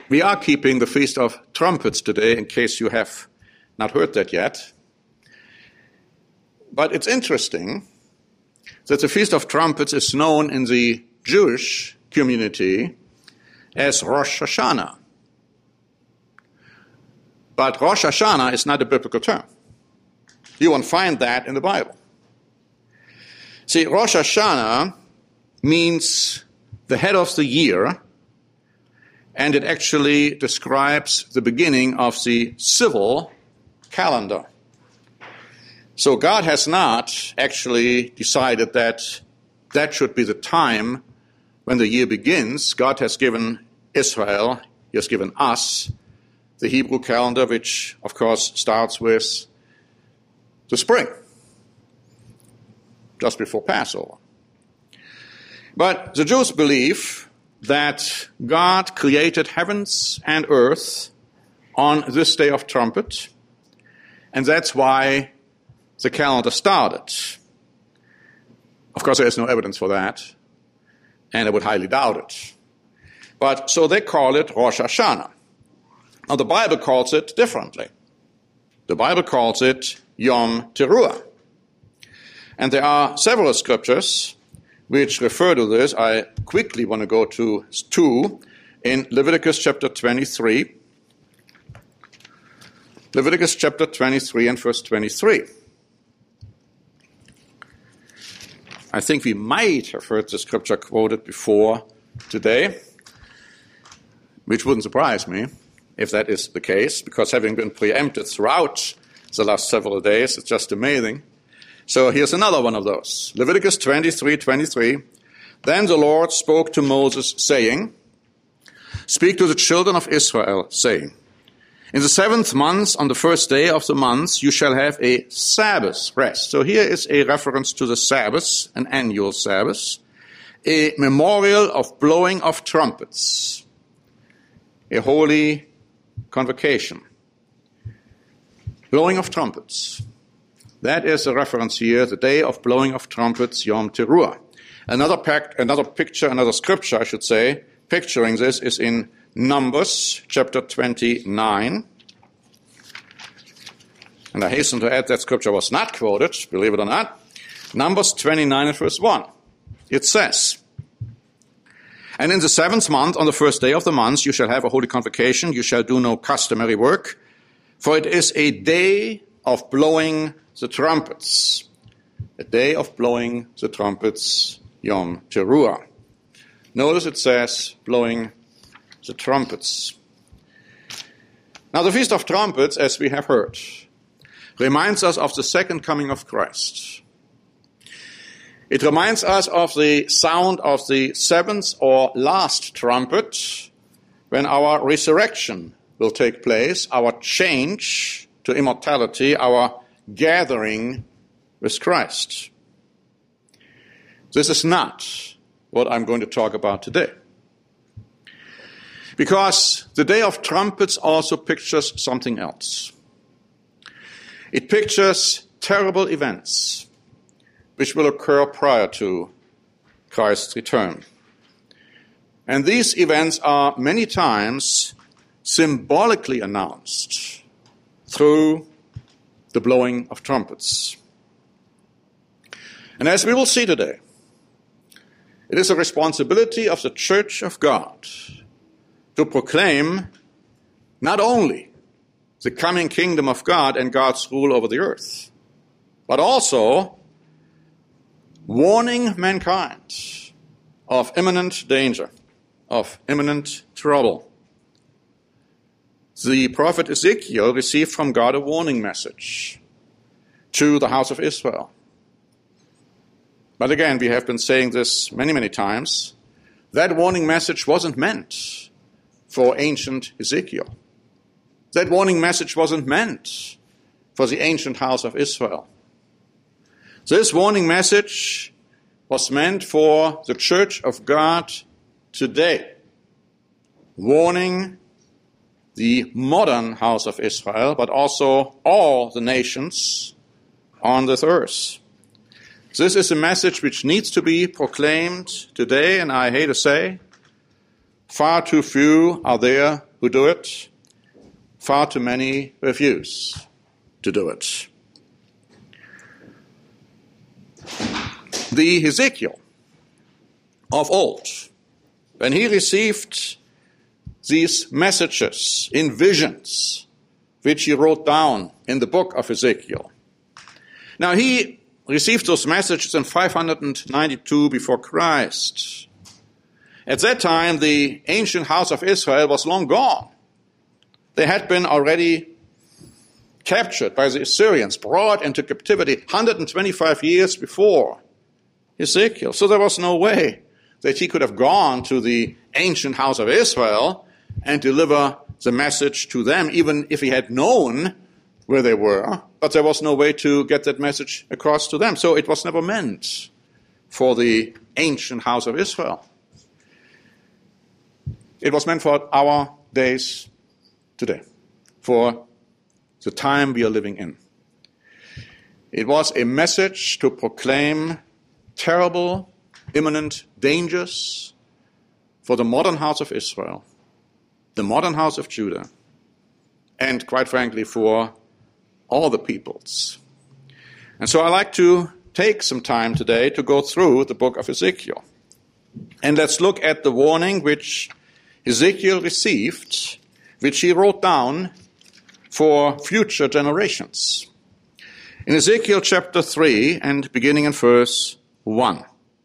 We are keeping the Feast of Trumpets today, in case you have not heard that yet. But it's interesting that the Feast of Trumpets is known in the Jewish community as Rosh Hashanah. But Rosh Hashanah is not a biblical term. You won't find that in the Bible. See, Rosh Hashanah means the head of the year, and it actually describes the beginning of the civil calendar. So God has not actually decided that that should be the time when the year begins. God has given Israel, He has given us, the Hebrew calendar, which of course starts with the spring, just before Passover. But the Jews believe that God created heavens and earth on this day of trumpet, and that's why the calendar started. Of course, there is no evidence for that, and I would highly doubt it. But so they call it Rosh Hashanah. Now, the Bible calls it differently. The Bible calls it Yom Teruah. And there are several scriptures which refer to this. I quickly want to go to two in Leviticus chapter 23. Leviticus chapter 23 and verse 23. I think we might have heard the scripture quoted before today, which wouldn't surprise me if that is the case, because having been preempted throughout the last several days, it's just amazing. So here's another one of those. Leviticus 23:23. Then the Lord spoke to Moses, saying, "Speak to the children of Israel, saying, in the 7th month, on the first day of the month, you shall have a Sabbath rest." So here is a reference to the Sabbath, an annual Sabbath, a memorial of blowing of trumpets, a holy convocation. Blowing of trumpets. That is a reference here, the day of blowing of trumpets, Yom Teruah. Another picture, another scripture, I should say, picturing this is in Numbers chapter 29. And I hasten to add that scripture was not quoted, believe it or not. Numbers 29 and verse 1. It says, "And in the 7th month, on the first day of the month, you shall have a holy convocation. You shall do no customary work, for it is a day of blowing the trumpets." A day of blowing the trumpets, Yom Teruah. Notice it says blowing the trumpets. Now the Feast of Trumpets, as we have heard, reminds us of the second coming of Christ. It reminds us of the sound of the 7th or last trumpet when our resurrection will take place, our change to immortality, our gathering with Christ. This is not what I'm going to talk about today. Because the Day of Trumpets also pictures something else. It pictures terrible events which will occur prior to Christ's return. And these events are many times symbolically announced through the blowing of trumpets. And as we will see today, it is a responsibility of the Church of God to proclaim not only the coming kingdom of God and God's rule over the earth, but also warning mankind of imminent danger, of imminent trouble. The prophet Ezekiel received from God a warning message to the house of Israel. But again, we have been saying this many, many times. That warning message wasn't meant for ancient Ezekiel. That warning message wasn't meant for the ancient house of Israel. This warning message was meant for the Church of God today, warning the modern house of Israel, but also all the nations on this earth. This is a message which needs to be proclaimed today, and I hate to say, far too few are there who do it. Far too many refuse to do it. The Ezekiel of old, when he received these messages in visions, which he wrote down in the book of Ezekiel. Now, he received those messages in 592 before Christ. At that time, the ancient house of Israel was long gone. They had been already captured by the Assyrians, brought into captivity 125 years before Ezekiel. So there was no way that he could have gone to the ancient house of Israel and deliver the message to them, even if he had known where they were. But there was no way to get that message across to them. So it was never meant for the ancient house of Israel. It was meant for our days today, for the time we are living in. It was a message to proclaim terrible, imminent dangers for the modern house of Israel, the modern house of Judah, and quite frankly for all the peoples. And so I like to take some time today to go through the book of Ezekiel. And let's look at the warning which Ezekiel received, which he wrote down for future generations. In Ezekiel chapter 3 and beginning in verse 1.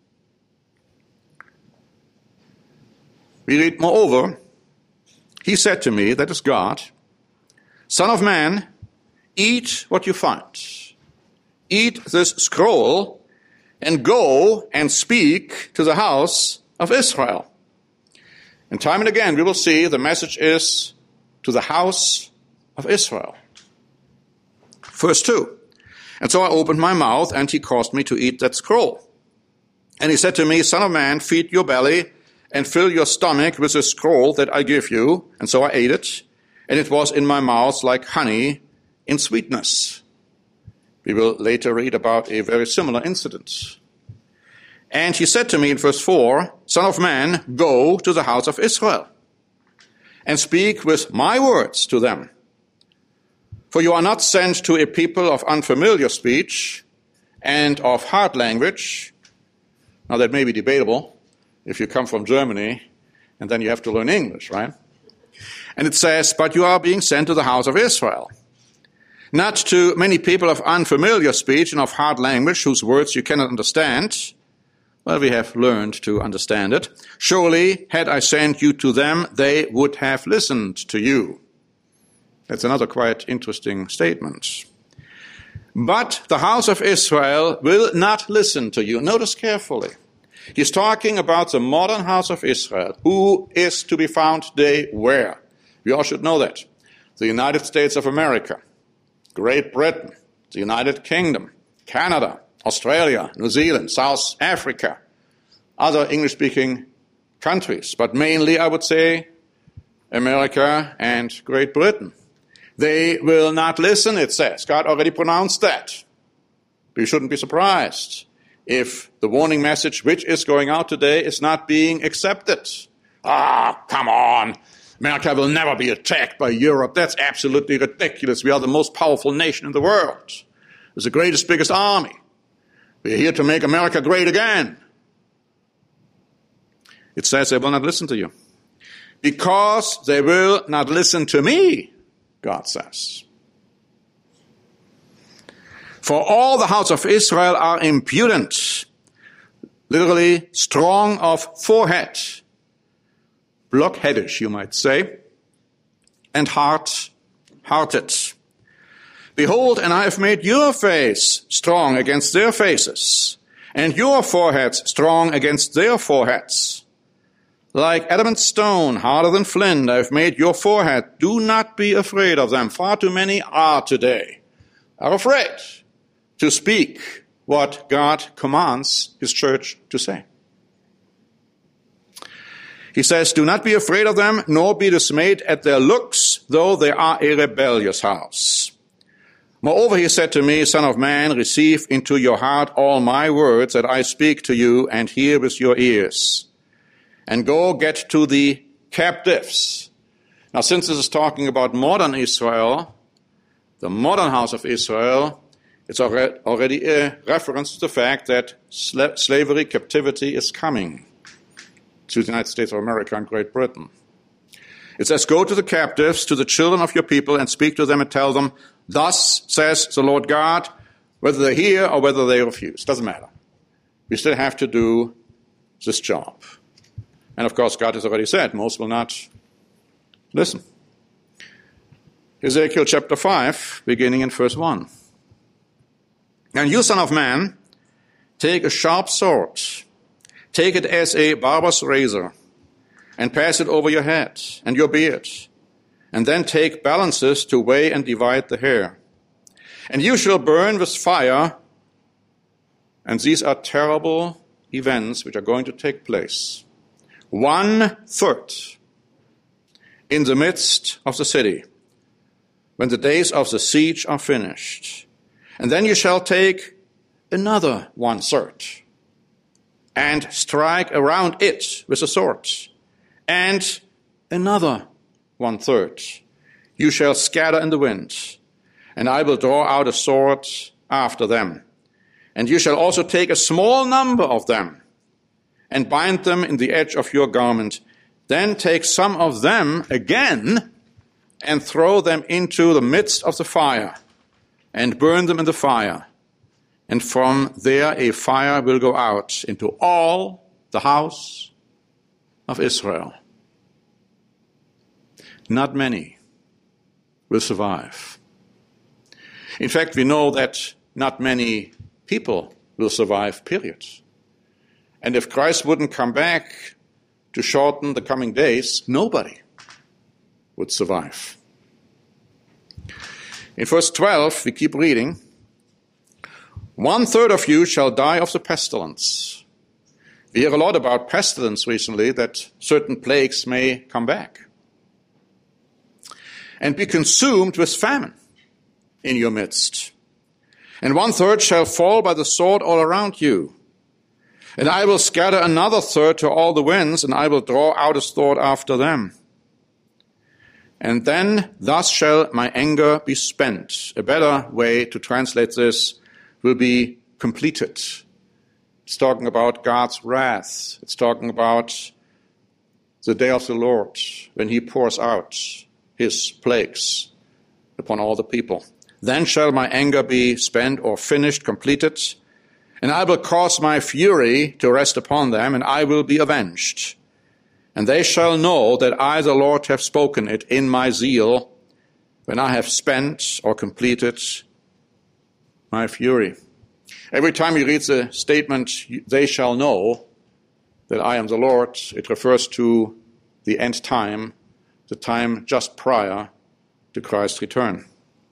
We read, "Moreover, he said to me," that is God, "Son of man, eat what you find. Eat this scroll and go and speak to the house of Israel." And time and again we will see the message is to the house of Israel. Verse 2. "And so I opened my mouth, and he caused me to eat that scroll. And he said to me, Son of man, feed your belly and fill your stomach with the scroll that I give you. And so I ate it, and it was in my mouth like honey in sweetness." We will later read about a very similar incident. "And he said to me in verse 4, Son of man, go to the house of Israel and speak with my words to them. For you are not sent to a people of unfamiliar speech and of hard language." Now that may be debatable if you come from Germany and then you have to learn English, right? And it says, "But you are being sent to the house of Israel. Not to many people of unfamiliar speech and of hard language whose words you cannot understand." Well, we have learned to understand it. "Surely, had I sent you to them, they would have listened to you." That's another quite interesting statement. "But the house of Israel will not listen to you." Notice carefully. He's talking about the modern house of Israel. Who is to be found today where? We all should know that. The United States of America, Great Britain, the United Kingdom, Canada, Australia, New Zealand, South Africa, other English-speaking countries, but mainly, I would say, America and Great Britain. They will not listen, it says. God already pronounced that. We shouldn't be surprised if the warning message which is going out today is not being accepted. Come on. America will never be attacked by Europe. That's absolutely ridiculous. We are the most powerful nation in the world. It's the greatest, biggest army. We are here to make America great again. It says they will not listen to you. Because they will not listen to me, God says. "For all the house of Israel are impudent," literally strong of forehead, blockheadish, you might say, "and hard-hearted. Behold, and I have made your face strong against their faces, and your foreheads strong against their foreheads. Like adamant stone, harder than flint, I have made your forehead. Do not be afraid of them." Far too many are afraid to speak what God commands his church to say. He says, "Do not be afraid of them, nor be dismayed at their looks, though they are a rebellious house. Moreover, he said to me, Son of man, receive into your heart all my words that I speak to you, and hear with your ears. And go get to the captives." Now, since this is talking about modern Israel, the modern house of Israel, it's already a reference to the fact that slavery captivity is coming to the United States of America and Great Britain. It says, go to the captives, to the children of your people, and speak to them and tell them, thus says the Lord God, whether they hear or whether they refuse. Doesn't matter. We still have to do this job. And of course, God has already said, most will not listen. Ezekiel chapter 5, beginning in verse 1. And you, son of man, take a sharp sword, take it as a barber's razor, and pass it over your head and your beard, and then take balances to weigh and divide the hair. And you shall burn with fire, and these are terrible events which are going to take place. 1/3 in the midst of the city, when the days of the siege are finished. And then you shall take another 1/3 and strike around it with a sword, and another 1/3 you shall scatter in the wind, and I will draw out a sword after them. And you shall also take a small number of them and bind them in the edge of your garment. Then take some of them again and throw them into the midst of the fire and burn them in the fire. And from there a fire will go out into all the house of Israel. Not many will survive. In fact, we know that not many people will survive, period. And if Christ wouldn't come back to shorten the coming days, nobody would survive. In verse 12, we keep reading, 1/3 of you shall die of the pestilence. We hear a lot about pestilence recently, that certain plagues may come back. And be consumed with famine in your midst. And 1/3 shall fall by the sword all around you. And I will scatter another 1/3 to all the winds, and I will draw out a sword after them. And then thus shall my anger be spent. A better way to translate this will be completed. It's talking about God's wrath. It's talking about the day of the Lord, when he pours out his plagues upon all the people. Then shall my anger be spent or finished, completed, and I will cause my fury to rest upon them, and I will be avenged. And they shall know that I, the Lord, have spoken it in my zeal, when I have spent or completed my fury. Every time you read the statement, they shall know that I am the Lord, it refers to the end time, the time just prior to Christ's return.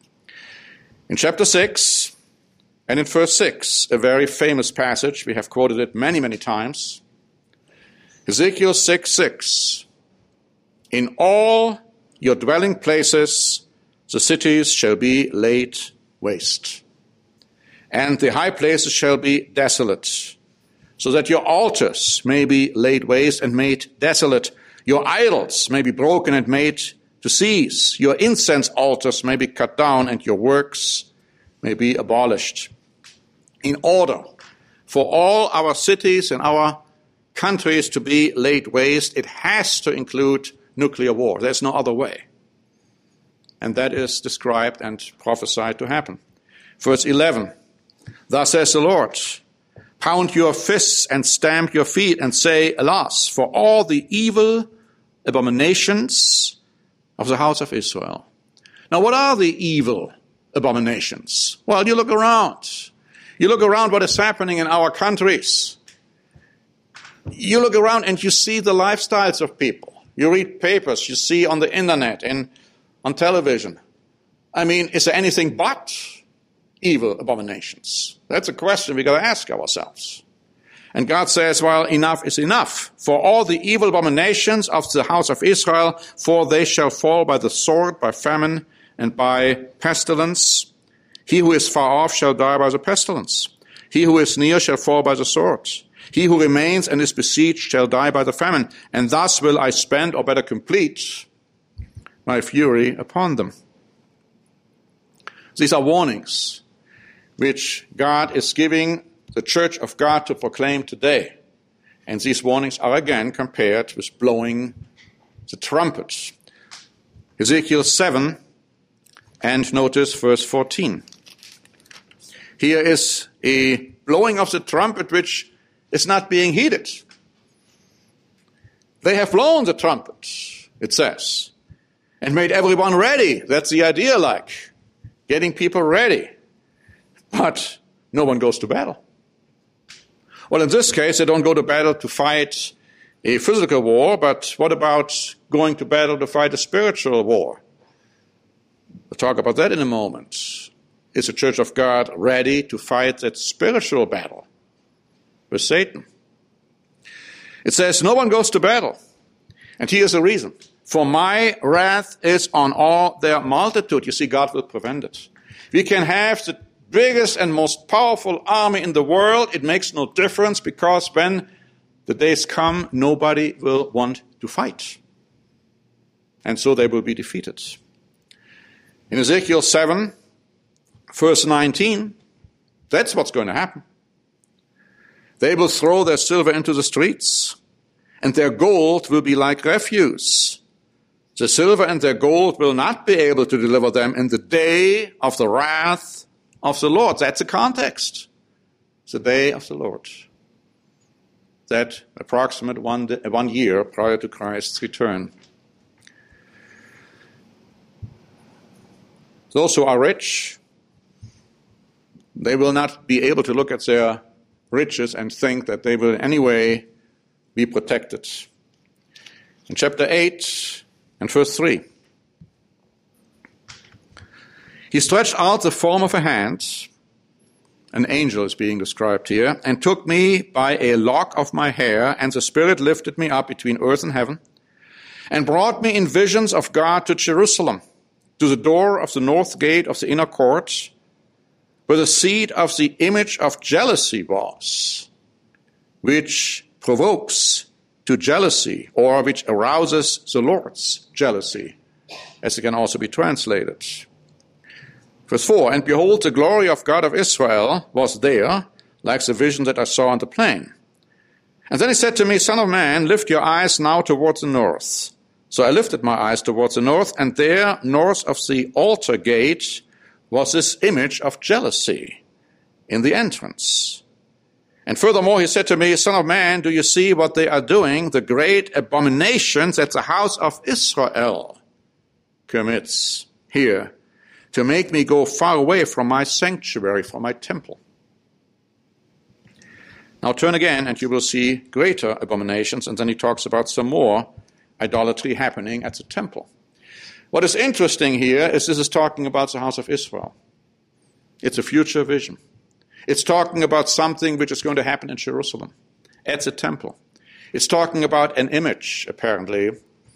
In chapter 6 and in verse 6, a very famous passage, we have quoted it many, many times, Ezekiel 6:6, in all your dwelling places the cities shall be laid waste, and the high places shall be desolate, so that your altars may be laid waste and made desolate, your idols may be broken and made to cease, your incense altars may be cut down, and your works may be abolished. In order for all our cities and our countries to be laid waste, it has to include nuclear war. There's no other way. And that is described and prophesied to happen. Verse 11, thus says the Lord, pound your fists and stamp your feet and say, alas, for all the evil abominations of the house of Israel. Now, what are the evil abominations? Well, you look around. You look around what is happening in our countries. You look around and you see the lifestyles of people. You read papers, you see on the internet and on television. I mean, is there anything but evil abominations? That's a question we got to ask ourselves. And God says, well, enough is enough. For all the evil abominations of the house of Israel, for they shall fall by the sword, by famine, and by pestilence. He who is far off shall die by the pestilence. He who is near shall fall by the sword. He who remains and is besieged shall die by the famine. And thus will I spend, or better complete, my fury upon them. These are warnings which God is giving the church of God to proclaim today. And these warnings are again compared with blowing the trumpet. Ezekiel 7, and notice verse 14. Here is a blowing of the trumpet which is not being heeded. They have blown the trumpet, it says, and made everyone ready. That's the idea, like getting people ready. But no one goes to battle. Well, in this case, they don't go to battle to fight a physical war, but what about going to battle to fight a spiritual war? We'll talk about that in a moment. Is the church of God ready to fight that spiritual battle with Satan? It says, no one goes to battle. And here's the reason. For my wrath is on all their multitude. You see, God will prevent it. We can have the biggest and most powerful army in the world. It makes no difference, because when the days come, nobody will want to fight. And so they will be defeated. In Ezekiel 7, verse 19, that's what's going to happen. They will throw their silver into the streets, and their gold will be like refuse. The silver and their gold will not be able to deliver them in the day of the wrath of the Lord. That's the context. It's the day of the Lord. That approximate 1 year prior to Christ's return. Those who are rich, they will not be able to look at their riches and think that they will in any way be protected. In chapter 8 and verse 3, he stretched out the form of a hand, an angel is being described here, and took me by a lock of my hair, and the Spirit lifted me up between earth and heaven, and brought me in visions of God to Jerusalem, to the door of the north gate of the inner court, where the seat of the image of jealousy was, which provokes to jealousy, or which arouses the Lord's jealousy, as it can also be translated. Verse 4, and behold, the glory of God of Israel was there, like the vision that I saw on the plain. And then he said to me, Son of man, lift your eyes now towards the north. So I lifted my eyes towards the north, and there, north of the altar gate, was this image of jealousy in the entrance. And furthermore, he said to me, Son of man, do you see what they are doing, the great abominations that the house of Israel commits here, to make me go far away from my sanctuary, from my temple? Now turn again, and you will see greater abominations, and then he talks about some more idolatry happening at the temple. What is interesting here is this is talking about the house of Israel. It's a future vision. It's talking about something which is going to happen in Jerusalem, at the temple. It's talking about an image, apparently,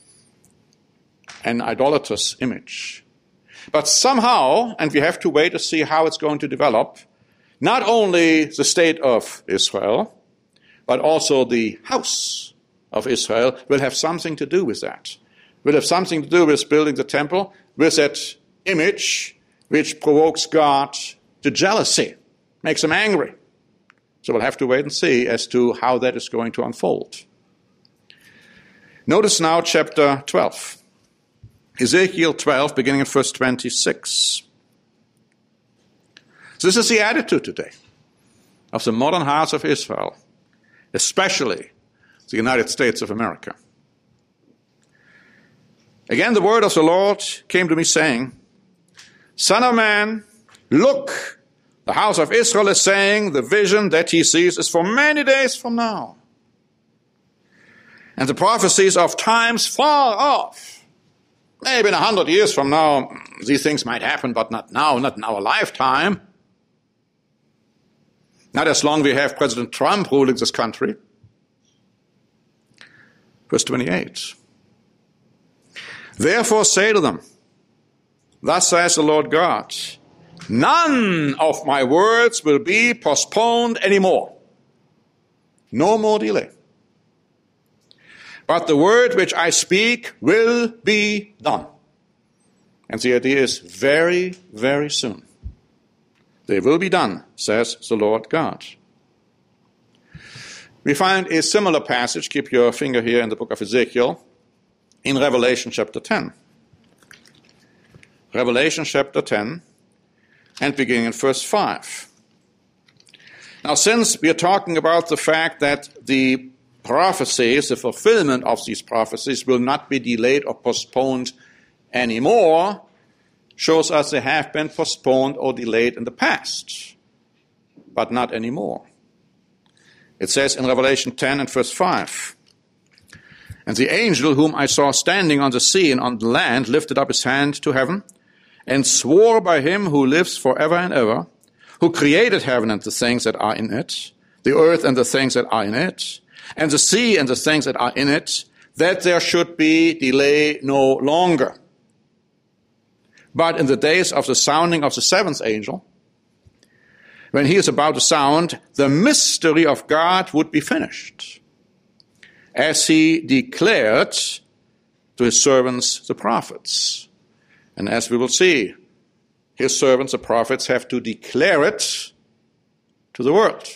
an idolatrous image. But somehow, and we have to wait to see how it's going to develop, not only the state of Israel, but also the house of Israel will have something to do with that. Will have something to do with building the temple, with that image which provokes God to jealousy, makes him angry. So we'll have to wait and see as to how that is going to unfold. Notice now chapter 12. Ezekiel 12, beginning at verse 26. This is the attitude today of the modern house of Israel, especially the United States of America. Again, the word of the Lord came to me saying, Son of man, look, the house of Israel is saying the vision that he sees is for many days from now. And the prophecies of times far off. Maybe in 100 years from now, these things might happen, but not now, not in our lifetime. Not as long as we have President Trump ruling this country. Verse 28. Therefore say to them, thus says the Lord God, none of my words will be postponed anymore. No more delay. But the word which I speak will be done. And the idea is very, very soon. They will be done, says the Lord God. We find a similar passage, keep your finger here in the book of Ezekiel, in Revelation chapter 10. Revelation chapter 10, and beginning in verse 5. Now, since we are talking about the fact that the prophecies, the fulfillment of these prophecies will not be delayed or postponed anymore, shows us they have been postponed or delayed in the past, but not anymore. It says in Revelation 10 and verse 5, "And the angel whom I saw standing on the sea and on the land lifted up his hand to heaven and swore by him who lives forever and ever, who created heaven and the things that are in it, the earth and the things that are in it, and the sea and the things that are in it, that there should be delay no longer. But in the days of the sounding of the seventh angel, when he is about to sound, the mystery of God would be finished, as he declared to his servants, the prophets." And as we will see, his servants, the prophets, have to declare it to the world.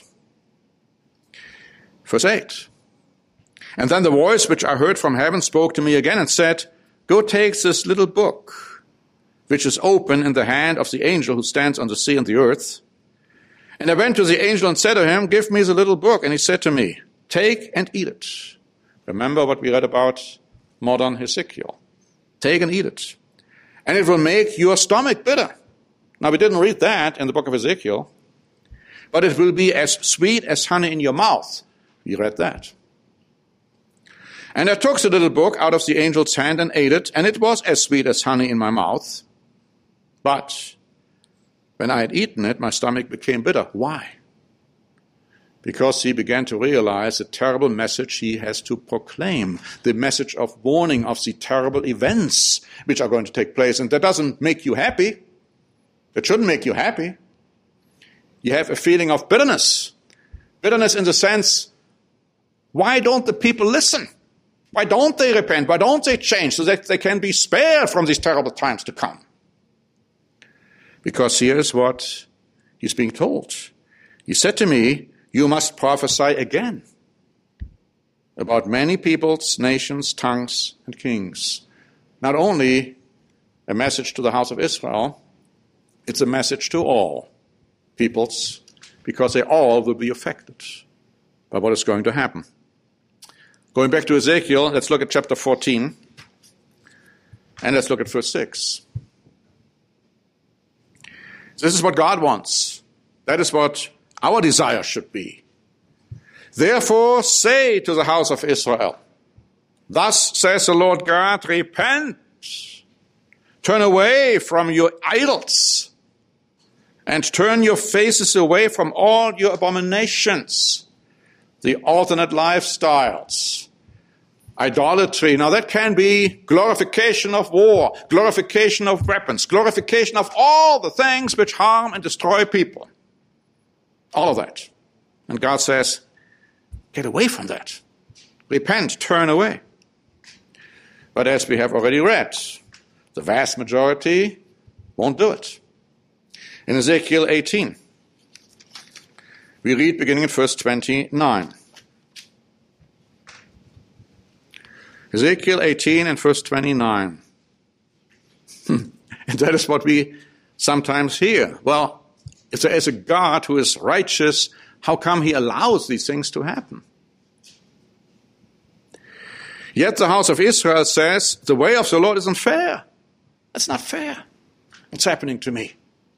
Verse 8. "And then the voice which I heard from heaven spoke to me again and said, 'Go take this little book, which is open in the hand of the angel who stands on the sea and the earth.' And I went to the angel and said to him, 'Give me the little book.' And he said to me, 'Take and eat it.'" Remember what we read about modern Ezekiel. "Take and eat it. And it will make your stomach bitter." Now, we didn't read that in the book of Ezekiel. "But it will be as sweet as honey in your mouth." We read that. "And I took the little book out of the angel's hand and ate it, and it was as sweet as honey in my mouth. But when I had eaten it, my stomach became bitter." Why? Because he began to realize the terrible message he has to proclaim, the message of warning of the terrible events which are going to take place. And that doesn't make you happy. It shouldn't make you happy. You have a feeling of bitterness. Bitterness in the sense, why don't the people listen? Why don't they repent? Why don't they change so that they can be spared from these terrible times to come? Because here is what he's being told. He said to me, "You must prophesy again about many peoples, nations, tongues, and kings." Not only a message to the house of Israel, it's a message to all peoples, because they all will be affected by what is going to happen. Going back to Ezekiel, let's look at chapter 14, and let's look at verse 6. This is what God wants. That is what our desire should be. "Therefore say to the house of Israel, thus says the Lord God, repent, turn away from your idols, and turn your faces away from all your abominations," the alternate lifestyles, idolatry. Now that can be glorification of war, glorification of weapons, glorification of all the things which harm and destroy people. All of that. And God says, get away from that. Repent, turn away. But as we have already read, the vast majority won't do it. In Ezekiel 18, we read beginning in verse 29. Ezekiel 18 and verse 29. And that is what we sometimes hear. Well, if there is a God who is righteous, how come he allows these things to happen? Yet the house of Israel says, the way of the Lord isn't fair. That's not fair. What's happening to me?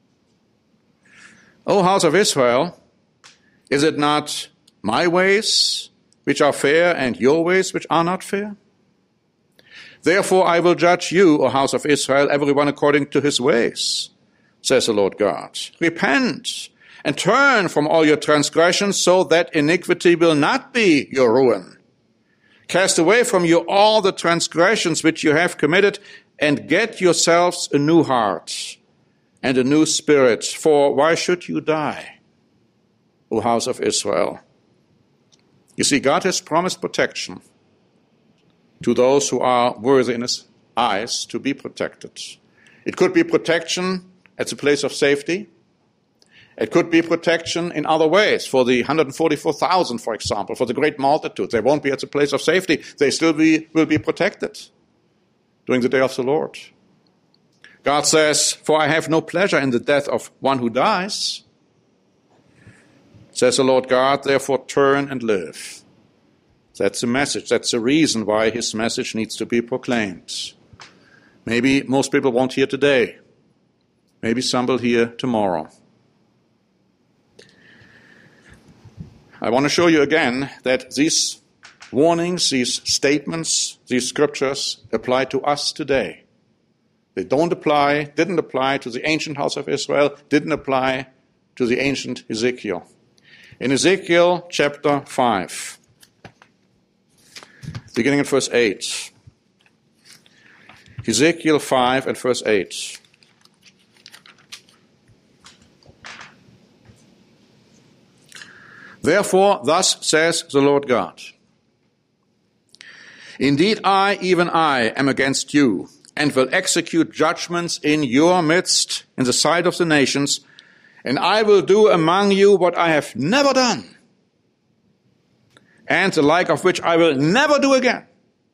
O house of Israel, is it not my ways which are fair and your ways which are not fair? Therefore I will judge you, O house of Israel, everyone according to his ways, says the Lord God. Repent and turn from all your transgressions so that iniquity will not be your ruin. Cast away from you all the transgressions which you have committed and get yourselves a new heart and a new spirit. For why should you die, O house of Israel? You see, God has promised protection to those who are worthy in his eyes to be protected. It could be protection at the place of safety. It could be protection in other ways for the 144,000, for example, for the great multitude. They won't be at the place of safety. They still will be protected during the day of the Lord. God says, "For I have no pleasure in the death of one who dies." Says the Lord God, "Therefore turn and live." That's the message. That's the reason why his message needs to be proclaimed. Maybe most people won't hear today. Maybe some will hear tomorrow. I want to show you again that these warnings, these statements, these scriptures apply to us today. They didn't apply to the ancient house of Israel, didn't apply to the ancient Ezekiel. In Ezekiel chapter 5, beginning at verse 8. Ezekiel 5 and verse 8. "Therefore, thus says the Lord God, Indeed, I, even I, am against you, and will execute judgments in your midst, in the sight of the nations, and I will do among you what I have never done, and the like of which I will never do again,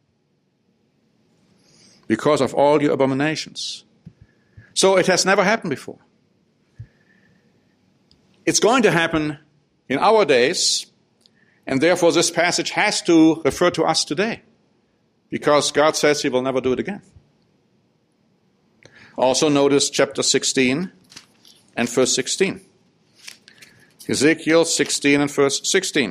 because of all your abominations." So it has never happened before. It's going to happen in our days, and therefore this passage has to refer to us today, because God says he will never do it again. Also notice chapter 16 and verse 16. Ezekiel 16 and verse 16.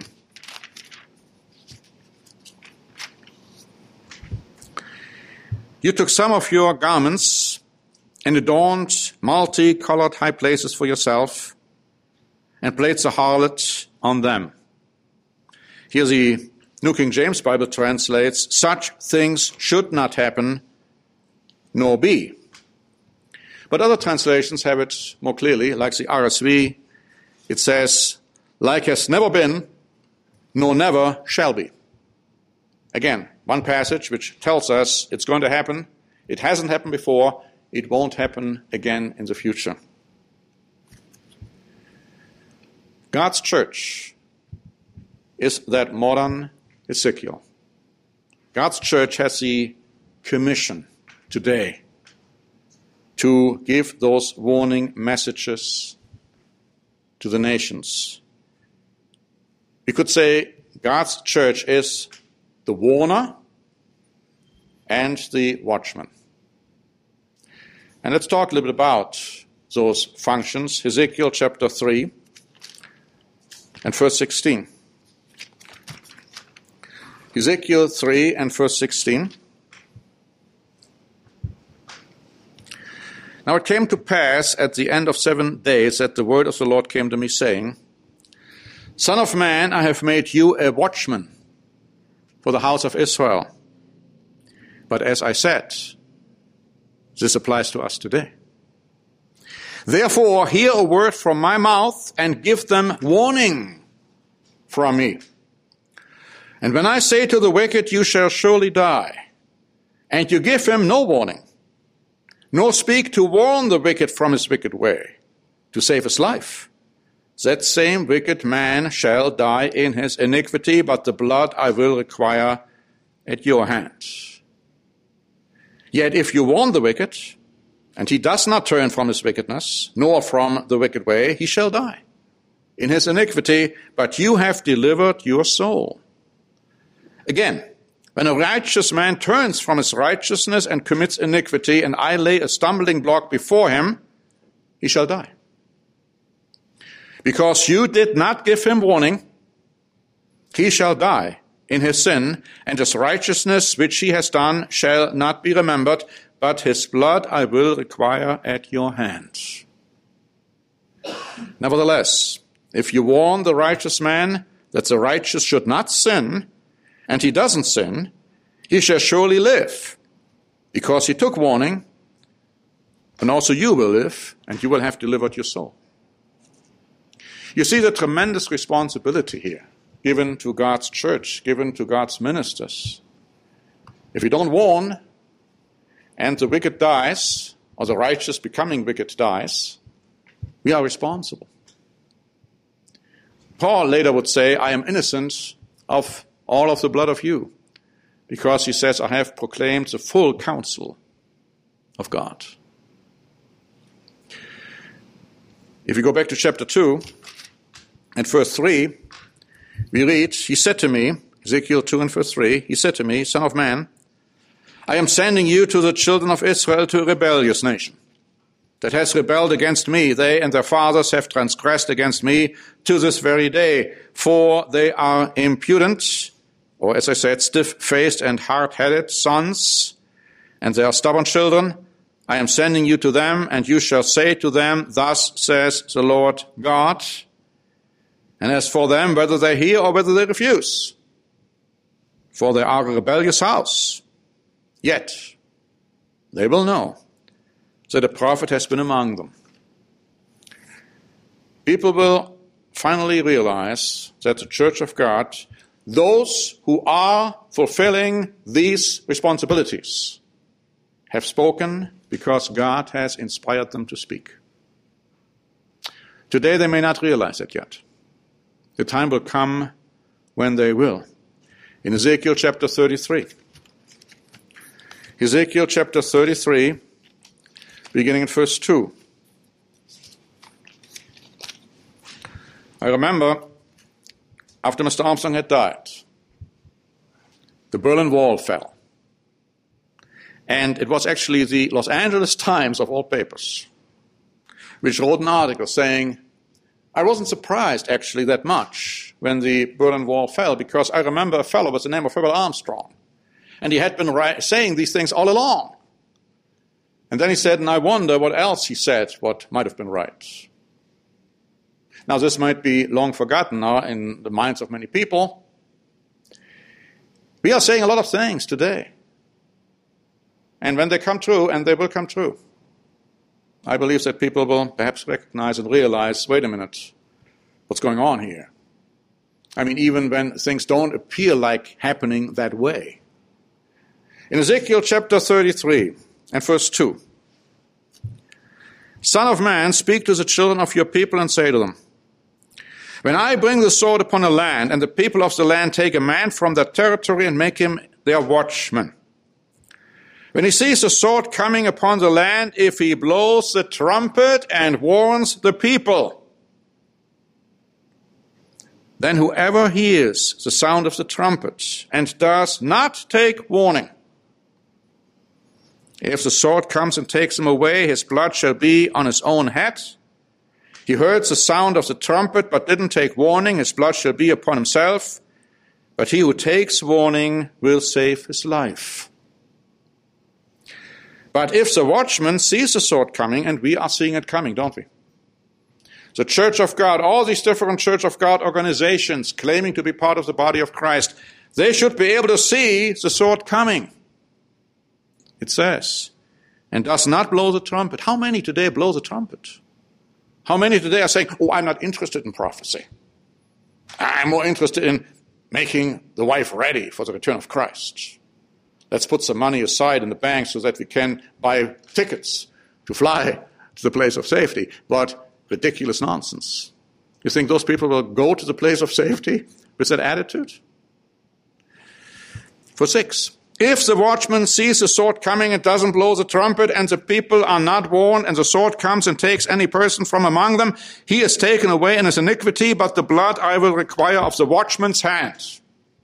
"You took some of your garments and adorned multicolored high places for yourself, and played the harlot on them." Here the New King James Bible translates, "Such things should not happen, nor be." But other translations have it more clearly, like the RSV. It says, "Like has never been, nor never shall be." Again, one passage which tells us it's going to happen. It hasn't happened before. It won't happen again in the future. God's church is that modern Ezekiel. God's church has the commission today to give those warning messages to the nations. We could say God's church is the warner and the watchman. And let's talk a little bit about those functions. Ezekiel chapter 3 and verse 16. Ezekiel 3 and verse 16. "Now it came to pass at the end of 7 days that the word of the Lord came to me, saying, Son of man, I have made you a watchman for the house of Israel. But as I said, this applies to us today. Therefore, hear a word from my mouth and give them warning from me. And when I say to the wicked, you shall surely die, and you give him no warning, nor speak to warn the wicked from his wicked way, to save his life, that same wicked man shall die in his iniquity, but the blood I will require at your hands. Yet if you warn the wicked, and he does not turn from his wickedness, nor from the wicked way, he shall die in his iniquity, but you have delivered your soul. Again, when a righteous man turns from his righteousness and commits iniquity, and I lay a stumbling block before him, he shall die. Because you did not give him warning, he shall die in his sin, and his righteousness which he has done shall not be remembered, but his blood I will require at your hands. Nevertheless, if you warn the righteous man that the righteous should not sin, and he doesn't sin, he shall surely live, because he took warning, and also you will live, and you will have delivered your soul. You see the tremendous responsibility here given to God's church, given to God's ministers. If you don't warn, and the wicked dies, or the righteous becoming wicked dies, we are responsible. Paul later would say, I am innocent of all of the blood of you, because he says, I have proclaimed the full counsel of God. If we go back to chapter 2 and verse 3, we read, he said to me, Ezekiel 2 and verse 3, he said to me, Son of man, I am sending you to the children of Israel, to a rebellious nation that has rebelled against me. They and their fathers have transgressed against me to this very day, for they are impudent, or as I said, stiff-faced and hard-headed sons, and they are stubborn children. I am sending you to them, and you shall say to them, Thus says the Lord God. And as for them, whether they hear or whether they refuse, for they are a rebellious house, yet they will know that a prophet has been among them. People will finally realize that the Church of God, those who are fulfilling these responsibilities, have spoken because God has inspired them to speak. Today they may not realize it yet. The time will come when they will. In Ezekiel chapter 33. Ezekiel chapter 33, beginning in verse 2. I remember after Mr. Armstrong had died, the Berlin Wall fell. And it was actually the Los Angeles Times, of all papers, which wrote an article saying, I wasn't surprised actually that much when the Berlin Wall fell, because I remember a fellow with the name of Herbert Armstrong. And he had been saying these things all along. And then he said, and I wonder what else he said, what might have been right. Now this might be long forgotten now in the minds of many people. We are saying a lot of things today. And when they come true, and they will come true, I believe that people will perhaps recognize and realize, wait a minute, what's going on here? I mean, even when things don't appear like happening that way. In Ezekiel chapter 33 and verse 2, Son of man, speak to the children of your people and say to them, when I bring the sword upon a land, and the people of the land take a man from their territory and make him their watchman, when he sees the sword coming upon the land, if he blows the trumpet and warns the people, then whoever hears the sound of the trumpet and does not take warning, if the sword comes and takes him away, his blood shall be on his own head. He heard the sound of the trumpet but didn't take warning, his blood shall be upon himself. But he who takes warning will save his life. But if the watchman sees the sword coming, and we are seeing it coming, don't we? The Church of God, all these different Church of God organizations claiming to be part of the body of Christ, they should be able to see the sword coming. It says, and does not blow the trumpet. How many today blow the trumpet? How many today are saying, I'm not interested in prophecy. I'm more interested in making the wife ready for the return of Christ. Let's put some money aside in the bank so that we can buy tickets to fly to the place of safety. But ridiculous nonsense. You think those people will go to the place of safety with that attitude? Verse 6. If the watchman sees the sword coming and doesn't blow the trumpet, and the people are not warned, and the sword comes and takes any person from among them, he is taken away in his iniquity, but the blood I will require of the watchman's hands.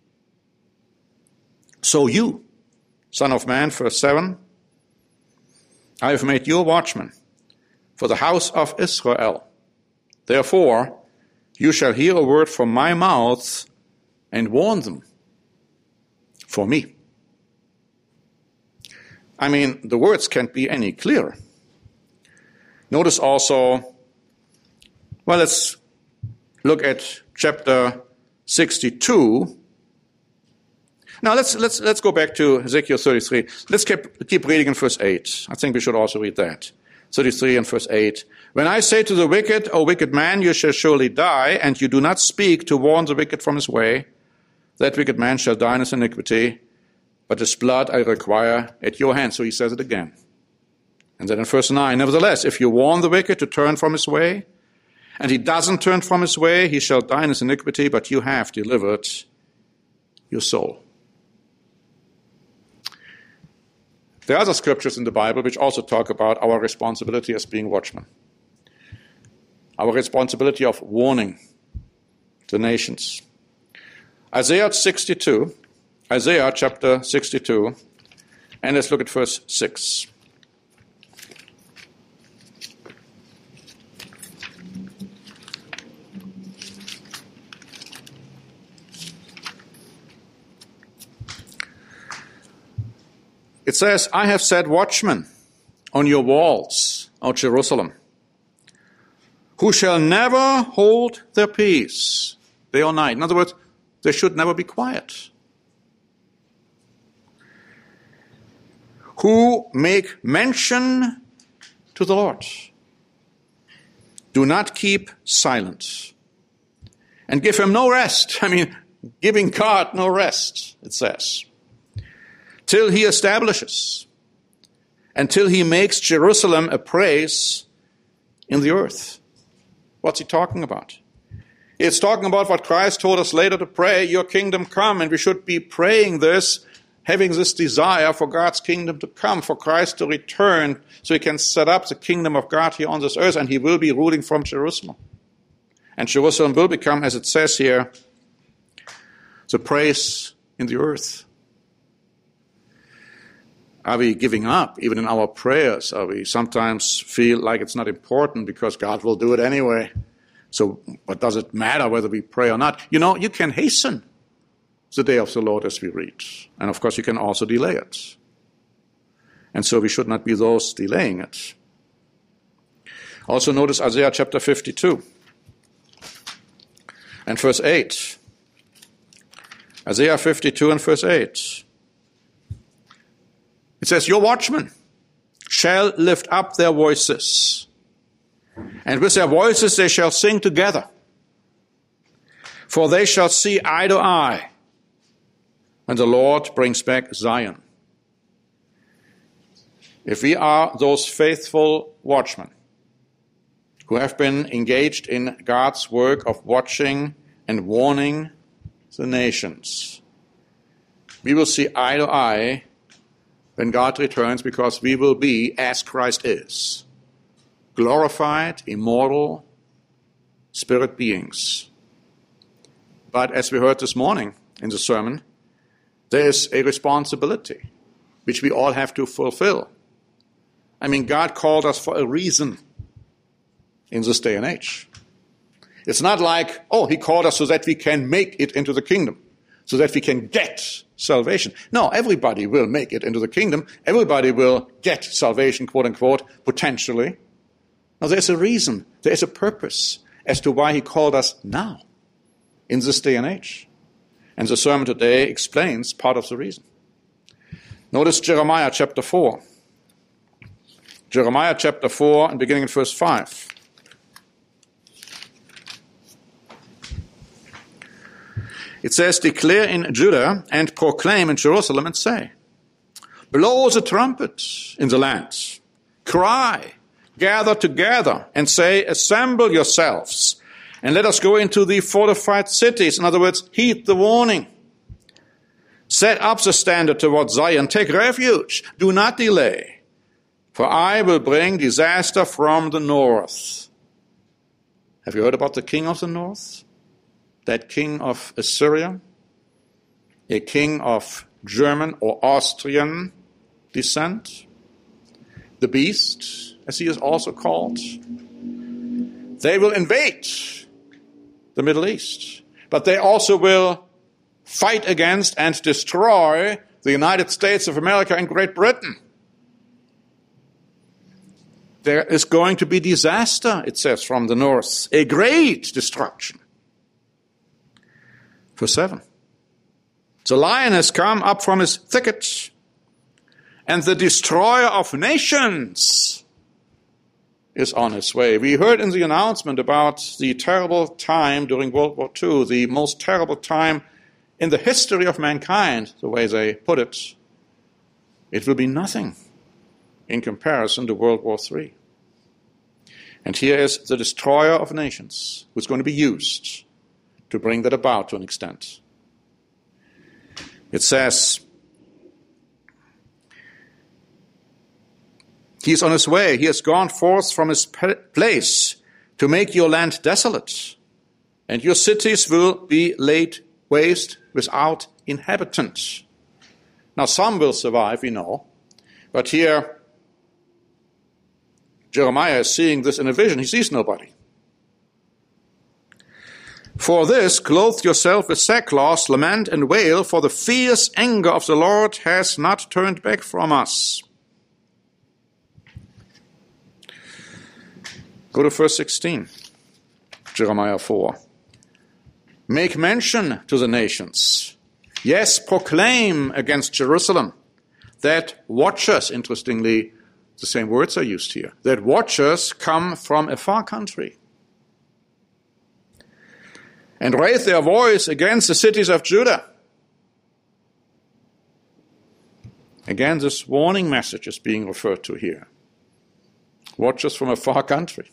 So you, Son of man, verse 7, I have made you a watchman for the house of Israel. Therefore, you shall hear a word from my mouth and warn them for me. I mean, the words can't be any clearer. Notice also, well, let's look at chapter 62. Now, let's go back to Ezekiel 33. Let's keep reading in verse 8. I think we should also read that. 33 and verse 8. When I say to the wicked, O wicked man, you shall surely die, and you do not speak to warn the wicked from his way, that wicked man shall die in his iniquity, but his blood I require at your hand. So he says it again. And then in verse 9, nevertheless, if you warn the wicked to turn from his way, and he doesn't turn from his way, he shall die in his iniquity, but you have delivered your soul. There are other scriptures in the Bible which also talk about our responsibility as being watchmen. Our responsibility of warning the nations. Isaiah chapter 62, and let's look at verse 6. It says, I have set watchmen on your walls, O Jerusalem, who shall never hold their peace day or night. In other words, they should never be quiet. Who make mention to the Lord. Do not keep silent. And give him no rest. Giving God no rest, it says. Till he establishes, until he makes Jerusalem a praise in the earth. What's he talking about? It's talking about what Christ told us later to pray, your kingdom come, and we should be praying this, having this desire for God's kingdom to come, for Christ to return, so he can set up the kingdom of God here on this earth, and he will be ruling from Jerusalem. And Jerusalem will become, as it says here, the praise in the earth. Are we giving up, even in our prayers? Are we sometimes feel like it's not important because God will do it anyway? So what does it matter whether we pray or not? You can hasten the day of the Lord as we read. And of course, you can also delay it. And so we should not be those delaying it. Also notice Isaiah chapter 52 and verse 8. Isaiah 52 and verse 8. It says, your watchmen shall lift up their voices, and with their voices they shall sing together. For they shall see eye to eye when the Lord brings back Zion. If we are those faithful watchmen who have been engaged in God's work of watching and warning the nations, we will see eye to eye when God returns, because we will be as Christ is, glorified, immortal, spirit beings. But as we heard this morning in the sermon, there is a responsibility which we all have to fulfill. God called us for a reason in this day and age. It's not like, he called us so that we can make it into the kingdom, so that we can get salvation. No, everybody will make it into the kingdom. Everybody will get salvation, quote unquote, potentially. Now there's a reason, there's a purpose as to why he called us now, in this day and age. And the sermon today explains part of the reason. Notice Jeremiah chapter 4. Jeremiah chapter 4, and beginning in verse 5. It says, declare in Judah and proclaim in Jerusalem and say, blow the trumpet in the land, cry, gather together and say, assemble yourselves and let us go into the fortified cities. In other words, heed the warning. Set up the standard towards Zion, take refuge, do not delay, for I will bring disaster from the north. Have you heard about the king of the north? That king of Assyria, a king of German or Austrian descent, the beast, as he is also called. They will invade the Middle East, but they also will fight against and destroy the United States of America and Great Britain. There is going to be disaster, it says, from the north, a great destruction. Verse 7. The lion has come up from his thicket, and the destroyer of nations is on his way. We heard in the announcement about the terrible time during World War II, the most terrible time in the history of mankind, the way they put it. It will be nothing in comparison to World War III. And here is the destroyer of nations, who's going to be used to bring that about to an extent. It says, he is on his way. He has gone forth from his place to make your land desolate, and your cities will be laid waste without inhabitants. Now, some will survive, we know, but here Jeremiah is seeing this in a vision. He sees nobody. For this, clothe yourself with sackcloth, lament and wail, for the fierce anger of the Lord has not turned back from us. Go to verse 16, Jeremiah 4. Make mention to the nations. Yes, proclaim against Jerusalem that watchers, interestingly, the same words are used here, that watchers come from a far country and raise their voice against the cities of Judah. Again, this warning message is being referred to here. Watchers from a far country.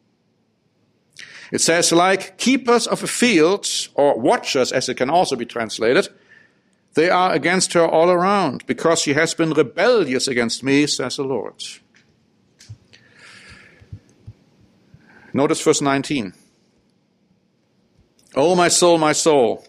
It says, like keepers of a field, or watchers, as it can also be translated, they are against her all around, because she has been rebellious against me, says the Lord. Notice verse 19. O my soul,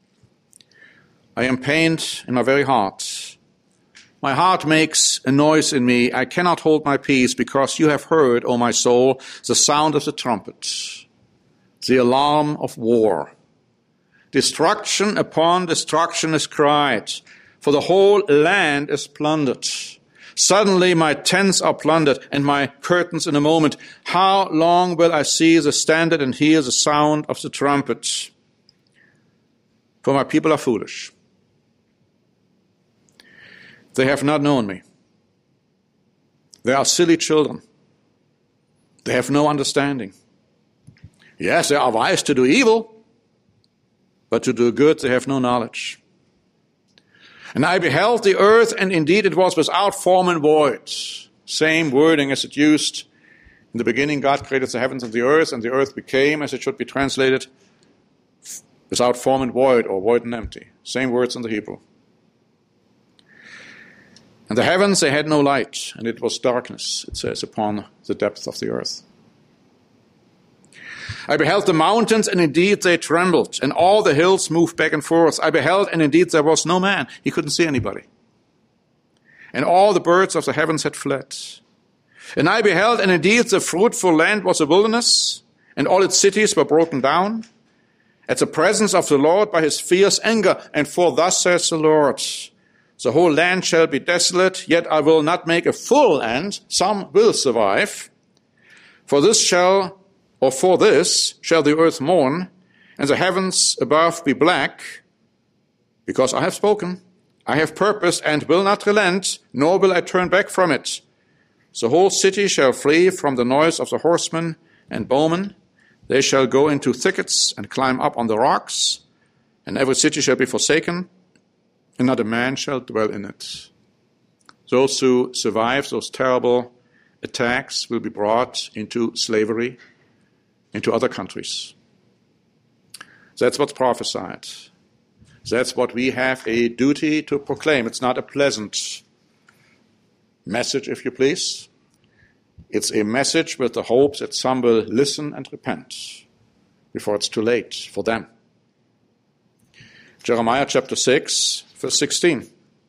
I am pained in my very heart. My heart makes a noise in me. I cannot hold my peace, because you have heard, O my soul, the sound of the trumpet, the alarm of war. Destruction upon destruction is cried, for the whole land is plundered. Suddenly my tents are plundered, and my curtains in a moment. How long will I see the standard and hear the sound of the trumpet? For my people are foolish. They have not known me. They are silly children. They have no understanding. Yes, they are wise to do evil, but to do good they have no knowledge. And I beheld the earth, and indeed it was without form and void. Same wording as it used in the beginning. God created the heavens and the earth became, as it should be translated, without form and void, or void and empty. Same words in the Hebrew. And the heavens, they had no light, and it was darkness, it says, upon the depth of the earth. I beheld the mountains, and indeed they trembled, and all the hills moved back and forth. I beheld, and indeed there was no man. He couldn't see anybody. And all the birds of the heavens had fled. And I beheld, and indeed the fruitful land was a wilderness, and all its cities were broken down at the presence of the Lord by his fierce anger. And for thus says the Lord, the whole land shall be desolate, yet I will not make a full end. Some will survive. For this shall the earth mourn, and the heavens above be black, because I have spoken, I have purposed, and will not relent, nor will I turn back from it. The whole city shall flee from the noise of the horsemen and bowmen. They shall go into thickets and climb up on the rocks, and every city shall be forsaken, and not a man shall dwell in it. Those who survive those terrible attacks will be brought into slavery, into other countries. That's what's prophesied. That's what we have a duty to proclaim. It's not a pleasant message, if you please. It's a message with the hope that some will listen and repent before it's too late for them. Jeremiah chapter 6, verse 16.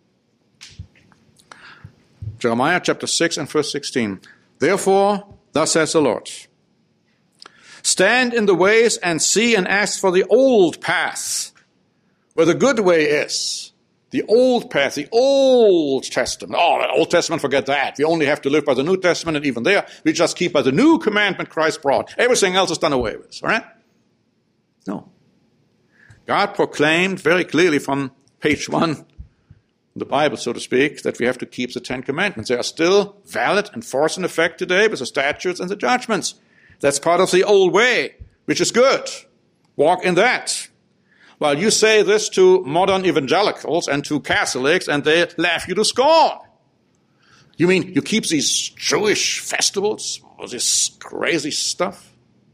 Jeremiah chapter 6 and verse 16. Therefore, thus says the Lord, stand in the ways and see and ask for the old path, where the good way is. The old path, the Old Testament. Oh, the Old Testament, forget that. We only have to live by the New Testament, and even there, we just keep by the new commandment Christ brought. Everything else is done away with, all right? No. God proclaimed very clearly from page 1 of the Bible, so to speak, that we have to keep the Ten Commandments. They are still valid and force in effect today with the statutes and the judgments. That's part of the old way, which is good. Walk in that. While you say this to modern evangelicals and to Catholics, and they laugh you to scorn. You mean you keep these Jewish festivals, all this crazy stuff?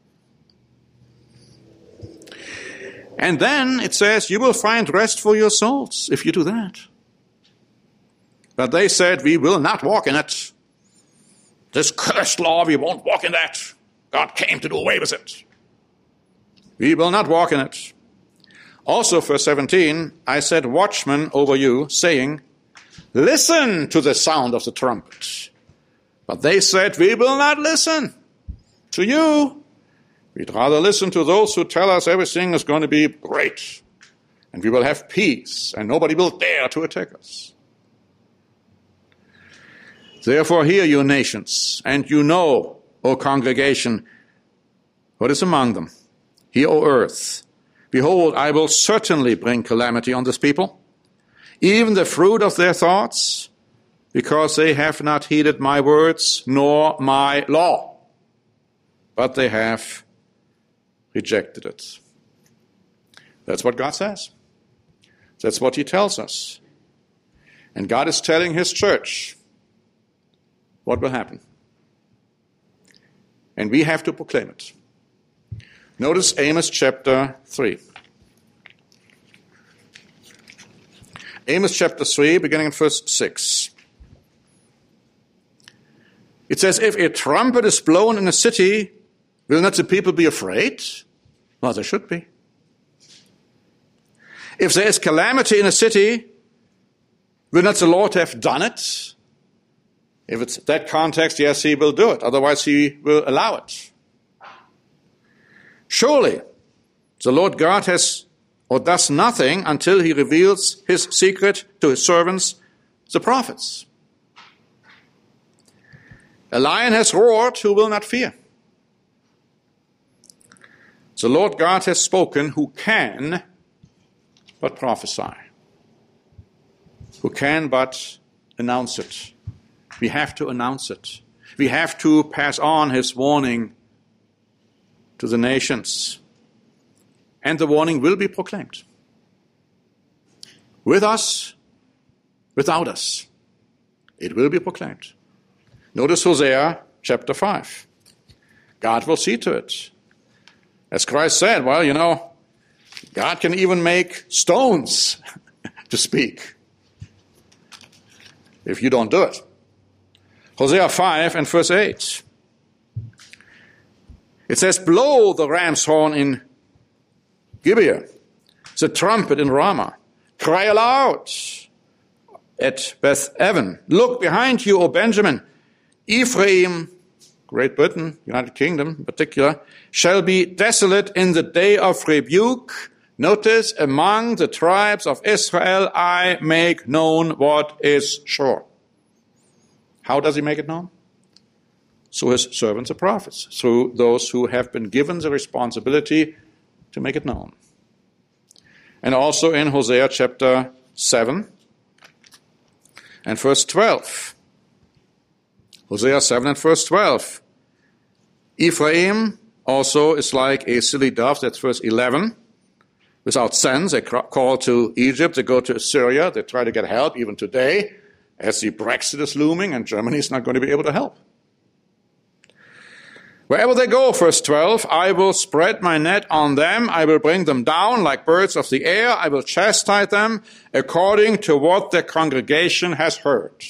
And then it says, you will find rest for your souls if you do that. But they said, we will not walk in it. This cursed law, we won't walk in that. God came to do away with it. We will not walk in it. Also, verse 17, I set watchmen over you, saying, listen to the sound of the trumpet. But they said, we will not listen to you. We'd rather listen to those who tell us everything is going to be great, and we will have peace, and nobody will dare to attack us. Therefore hear, you nations, and you know, O congregation, what is among them. Hear, O earth, behold, I will certainly bring calamity on this people, even the fruit of their thoughts, because they have not heeded my words nor my law, but they have rejected it. That's what God says. That's what he tells us. And God is telling his church what will happen. And we have to proclaim it. Notice Amos chapter 3. Amos chapter 3, beginning in verse 6. It says, if a trumpet is blown in a city, will not the people be afraid? Well, they should be. If there is calamity in a city, will not the Lord have done it? If it's that context, yes, he will do it. Otherwise, he will allow it. Surely, the Lord God has or does nothing until he reveals his secret to his servants, the prophets. A lion has roared, who will not fear? The Lord God has spoken, who can but prophesy? Who can but announce it? We have to announce it. We have to pass on his warning to the nations. And the warning will be proclaimed. With us, without us. It will be proclaimed. Notice Hosea chapter 5. God will see to it. As Christ said, well, you know, God can even make stones to speak if you don't do it. Hosea 5 and verse 8. It says, blow the ram's horn in Gibeah, the trumpet in Ramah. Cry aloud at Beth Aven. Look behind you, O Benjamin. Ephraim, Great Britain, United Kingdom in particular, shall be desolate in the day of rebuke. Notice, among the tribes of Israel, I make known what is sure. How does he make it known? Through his servants, the prophets, through those who have been given the responsibility to make it known. And also in Hosea chapter 7 and verse 12. Hosea 7 and verse 12. Ephraim also is like a silly dove, that's verse 11. Without sense, they call to Egypt, they go to Assyria, they try to get help even today, as the Brexit is looming and Germany is not going to be able to help. Wherever they go, verse 12, I will spread my net on them, I will bring them down like birds of the air, I will chastise them according to what the congregation has heard.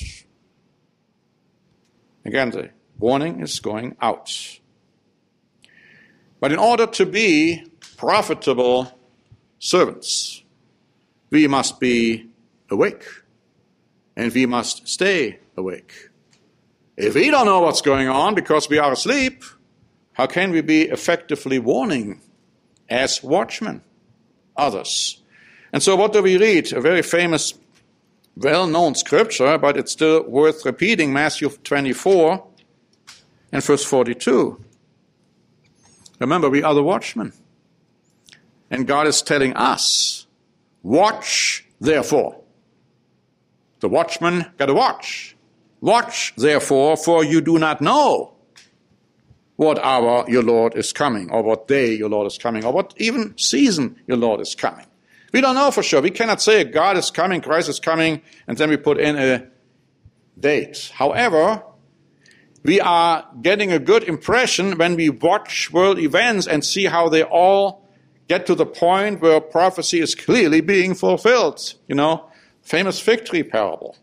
Again, the warning is going out. But in order to be profitable servants, we must be awake, and we must stay awake. If we don't know what's going on because we are asleep, how can we be effectively warning as watchmen others? And so what do we read? A very famous, well-known scripture, but it's still worth repeating, Matthew 24 and verse 42. Remember, we are the watchmen. And God is telling us, watch therefore. The watchman got to watch. Watch therefore, for you do not know what hour your Lord is coming, or what day your Lord is coming, or what even season your Lord is coming. We don't know for sure. We cannot say God is coming, Christ is coming, and then we put in date. However, we are getting a good impression when we watch world events and see how they all get to the point where prophecy is clearly being fulfilled. Famous fig tree parable.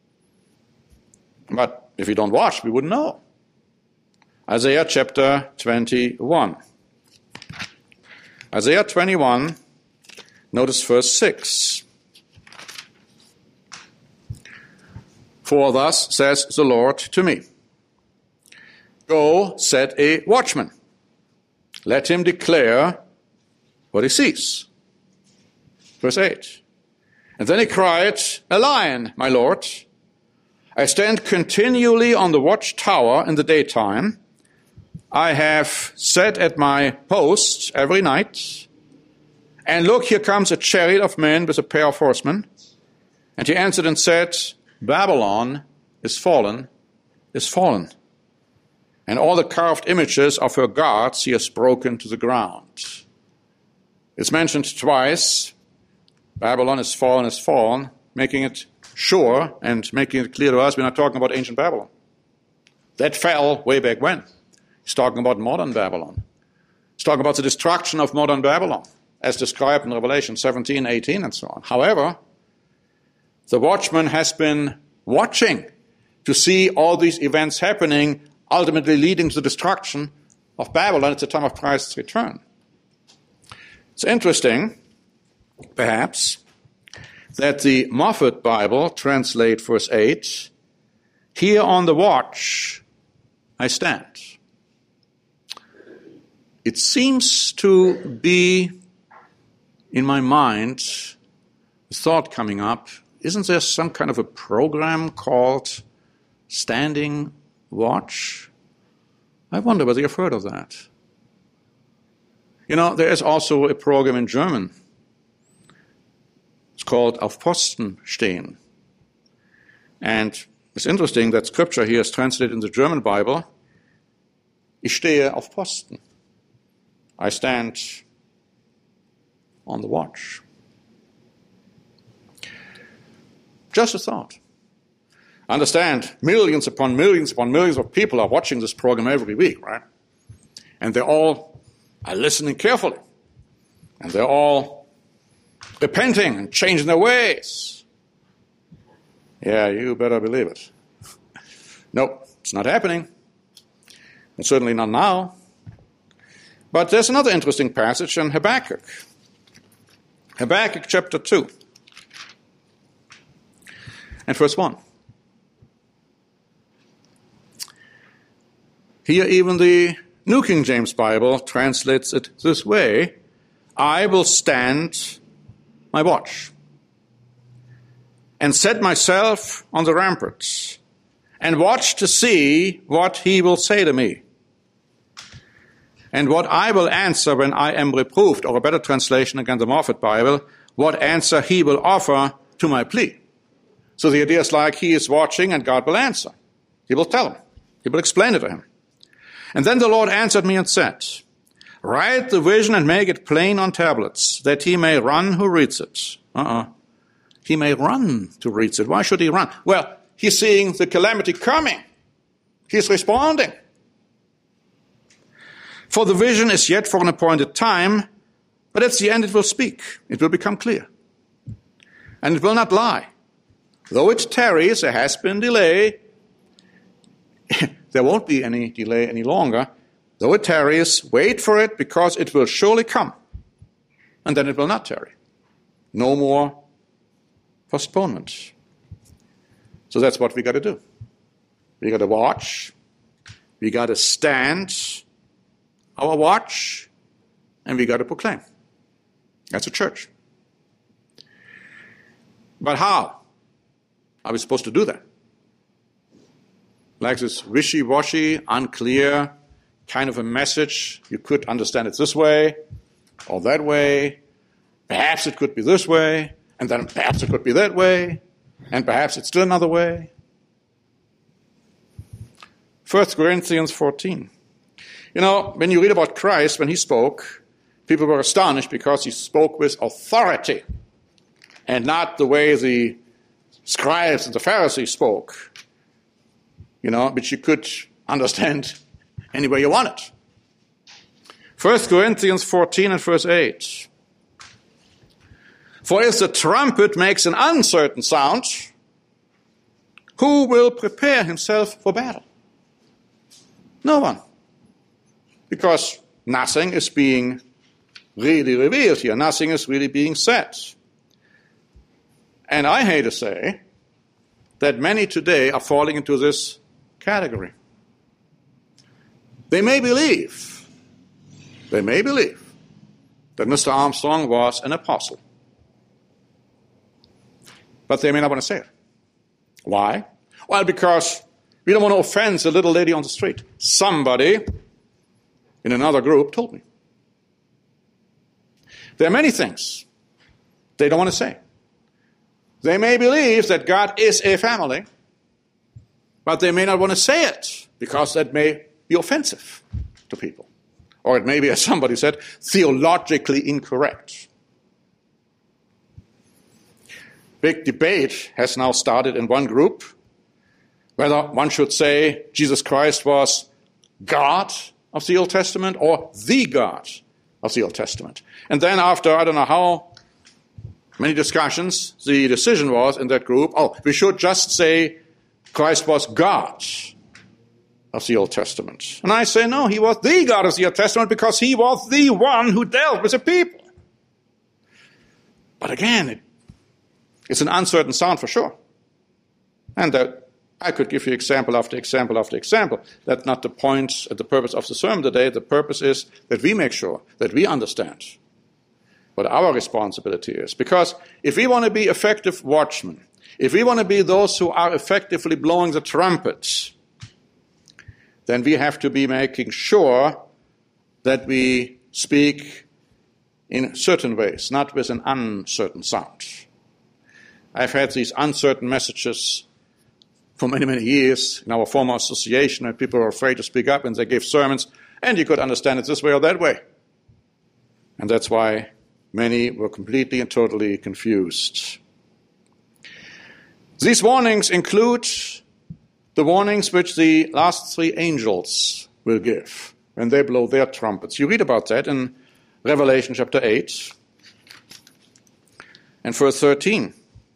But if we don't watch, we wouldn't know. Isaiah chapter 21. Isaiah 21, notice verse 6. For thus says the Lord to me, go set a watchman. Let him declare what he sees. Verse 8. And then he cried, a lion, my Lord. I stand continually on the watchtower in the daytime. I have sat at my post every night. And look, here comes a chariot of men with a pair of horsemen. And he answered and said, Babylon is fallen, is fallen. And all the carved images of her gods he has broken to the ground. It's mentioned twice. Babylon is fallen, making it sure and making it clear to us we're not talking about ancient Babylon. That fell way back when. He's talking about modern Babylon. He's talking about the destruction of modern Babylon, as described in Revelation 17, 18, and so on. However, the watchman has been watching to see all these events happening, ultimately leading to the destruction of Babylon at the time of Christ's return. It's interesting, perhaps, that the Moffat Bible translates verse 8, here on the watch I stand. It seems to be, in my mind, a thought coming up, isn't there some kind of a program called Standing Watch? I wonder whether you've heard of that. There is also a program in German. It's called Auf Posten stehen. And it's interesting that scripture here is translated in the German Bible. Ich stehe auf Posten. I stand on the watch. Just a thought. Understand, millions upon millions upon millions of people are watching this program every week, right? And they all are listening carefully. And they're all repenting and changing their ways. Yeah, you better believe it. Nope, it's not happening. And certainly not now. But there's another interesting passage in Habakkuk. Habakkuk chapter 2. And verse 1. Here even the New King James Bible translates it this way, I will stand my watch and set myself on the ramparts and watch to see what he will say to me and what I will answer when I am reproved, or a better translation again, the Moffat Bible, what answer he will offer to my plea. So the idea is like he is watching and God will answer. He will tell him. He will explain it to him. And then the Lord answered me and said, write the vision and make it plain on tablets, that he may run who reads it. He may run to read it. Why should he run? Well, he's seeing the calamity coming. He's responding. For the vision is yet for an appointed time, but at the end it will speak. It will become clear. And it will not lie. Though it tarries, there has been delay. There won't be any delay any longer. Though it tarries, wait for it, because it will surely come. And then it will not tarry. No more postponement. So that's what we got to do. We got to watch. We got to stand our watch. And we got to proclaim. That's a church. But how are we supposed to do that? Like this wishy-washy, unclear kind of a message. You could understand it this way or that way. Perhaps it could be this way, and then perhaps it could be that way, and perhaps it's still another way. 1 Corinthians 14. When you read about Christ, when he spoke, people were astonished because he spoke with authority and not the way the scribes and the Pharisees spoke. which you could understand any way you want it. 1 Corinthians 14 and verse 8. For if the trumpet makes an uncertain sound, who will prepare himself for battle? No one. Because nothing is being really revealed here. Nothing is really being said. And I hate to say that many today are falling into this category. They may believe that Mr. Armstrong was an apostle. But they may not want to say it. Why? Well, because we don't want to offend the little lady on the street. Somebody in another group told me. There are many things they don't want to say. They may believe that God is a family, but they may not want to say it because that may be offensive to people. Or it may be, as somebody said, theologically incorrect. Big debate has now started in one group whether one should say Jesus Christ was God of the Old Testament or the God of the Old Testament. And then after I don't know how many discussions, the decision was in that group, we should just say Christ was God of the Old Testament. And I say, no, he was the God of the Old Testament because he was the one who dealt with the people. But again, it's an uncertain sound for sure. And I could give you example after example after example. That's not the point, the purpose of the sermon today. The purpose is that we make sure that we understand what our responsibility is. Because if we want to be effective watchmen, if we want to be those who are effectively blowing the trumpets, then we have to be making sure that we speak in certain ways, not with an uncertain sound. I've had these uncertain messages for many, many years in our former association, and people were afraid to speak up, and they gave sermons, and you could understand it this way or that way. And that's why many were completely and totally confused. These warnings include the warnings which the last three angels will give when they blow their trumpets. You read about that in Revelation chapter 8 and verse 13.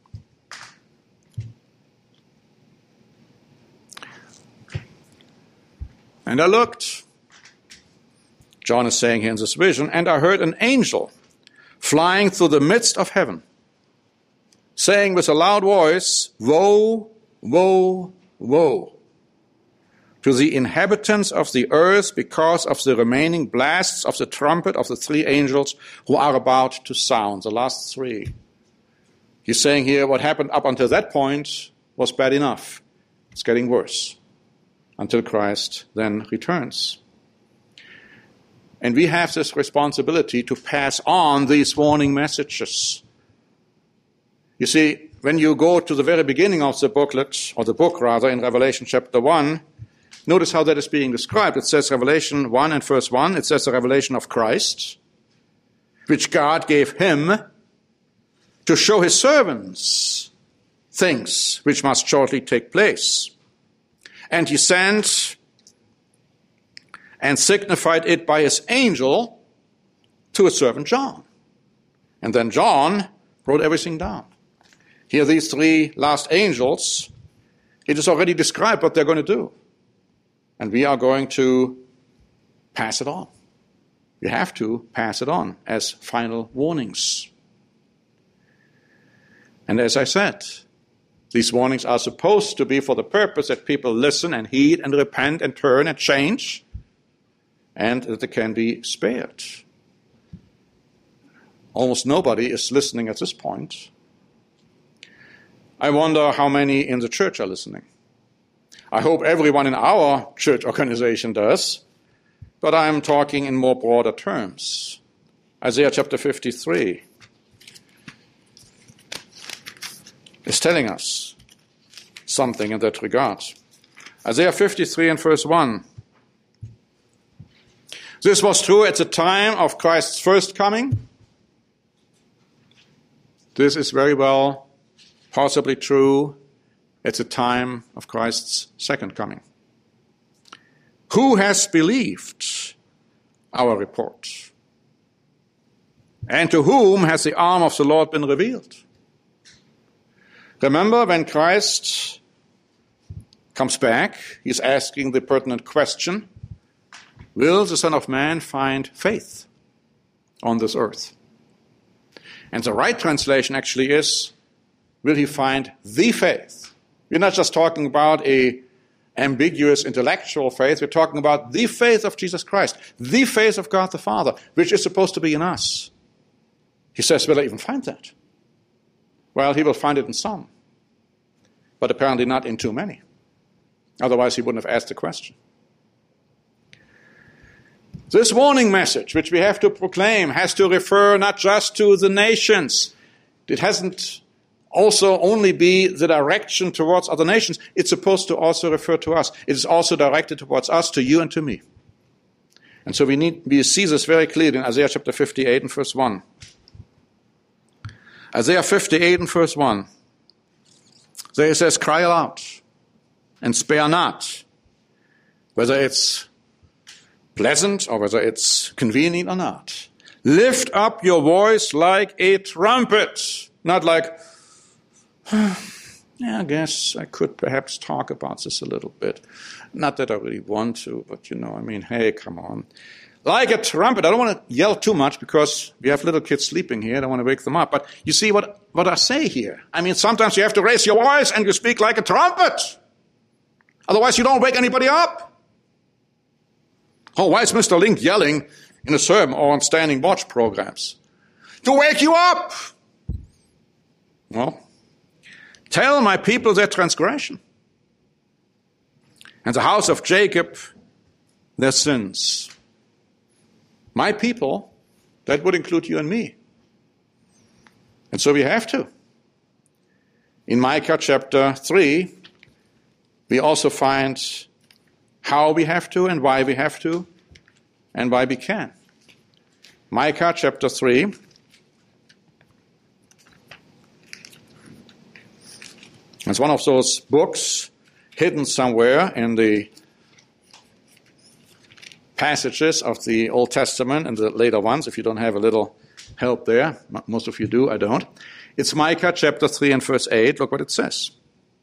And I looked, John is saying here in this vision, and I heard an angel flying through the midst of heaven, saying with a loud voice, Woe, woe, woe, to the inhabitants of the earth because of the remaining blasts of the trumpet of the three angels who are about to sound, the last three. He's saying here what happened up until that point was bad enough. It's getting worse until Christ then returns. And we have this responsibility to pass on these warning messages. You see, when you go to the very beginning of the booklet, or the book rather, in Revelation chapter 1, notice how that is being described. It says Revelation 1 and verse 1, it says the revelation of Christ, which God gave him to show his servants things which must shortly take place. And he sent and signified it by his angel to his servant John. And then John wrote everything down. Here, these three last angels, it is already described what they're going to do. And we are going to pass it on. We have to pass it on as final warnings. And as I said, these warnings are supposed to be for the purpose that people listen and heed and repent and turn and change, and that they can be spared. Almost nobody is listening at this point. I wonder how many in the church are listening. I hope everyone in our church organization does, but I'm talking in more broader terms. Isaiah chapter 53 is telling us something in that regard. Isaiah 53 and verse 1. This was true at the time of Christ's first coming. This is very well possibly true at the time of Christ's second coming. Who has believed our report? And to whom has the arm of the Lord been revealed? Remember, when Christ comes back, he's asking the pertinent question, will the Son of Man find faith on this earth? And the right translation actually is, will he find the faith? We're not just talking about a ambiguous intellectual faith, we're talking about the faith of Jesus Christ, the faith of God the Father, which is supposed to be in us. He says, will I even find that? Well, he will find it in some, but apparently not in too many. Otherwise, he wouldn't have asked the question. This warning message, which we have to proclaim, has to refer not just to the nations. It hasn't also only be the direction towards other nations. It's supposed to also refer to us. It is also directed towards us, to you and to me. And so we see this very clearly in Isaiah chapter 58 and verse 1. Isaiah 58 and verse 1. There it says, cry aloud and spare not, whether it's pleasant or whether it's convenient or not. Lift up your voice like a trumpet, not like, I guess I could perhaps talk about this a little bit. Not that I really want to, but hey, come on. Like a trumpet. I don't want to yell too much because we have little kids sleeping here. I don't want to wake them up. But you see what I say here. Sometimes you have to raise your voice and you speak like a trumpet. Otherwise you don't wake anybody up. Oh, why is Mr. Link yelling in a sermon or on standing watch programs? To wake you up. Well, tell my people their transgression, and the house of Jacob their sins. My people, that would include you and me. And so we have to. In Micah chapter 3, we also find how we have to and why we have to and why we can. Micah chapter 3. It's one of those books hidden somewhere in the passages of the Old Testament and the later ones, if you don't have a little help there. Most of you do, I don't. It's Micah chapter 3 and verse 8. Look what it says.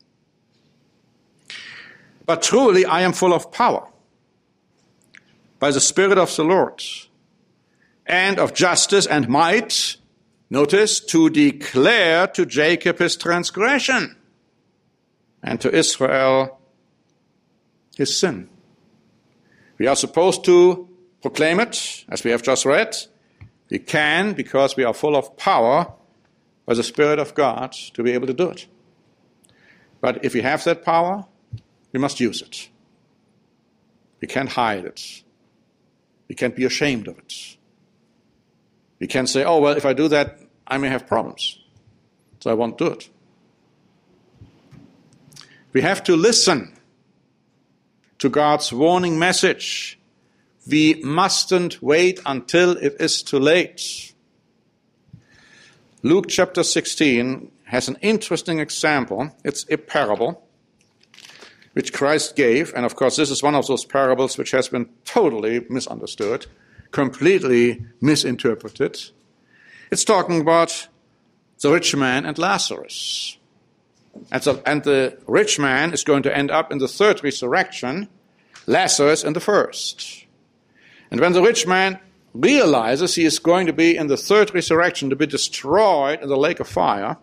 But truly I am full of power by the Spirit of the Lord, and of justice and might, notice, to declare to Jacob his transgression, and to Israel his sin. We are supposed to proclaim it, as we have just read. We can, because we are full of power by the Spirit of God, to be able to do it. But if we have that power, we must use it. We can't hide it. We can't be ashamed of it. We can't say, oh, well, if I do that, I may have problems, so I won't do it. We have to listen to God's warning message. We mustn't wait until it is too late. Luke chapter 16 has an interesting example. It's a parable which Christ gave. And of course, this is one of those parables which has been totally misunderstood, completely misinterpreted. It's talking about the rich man and Lazarus. And the rich man is going to end up in the third resurrection, Lazarus in the first. And when the rich man realizes he is going to be in the third resurrection, to be destroyed in the lake of fire,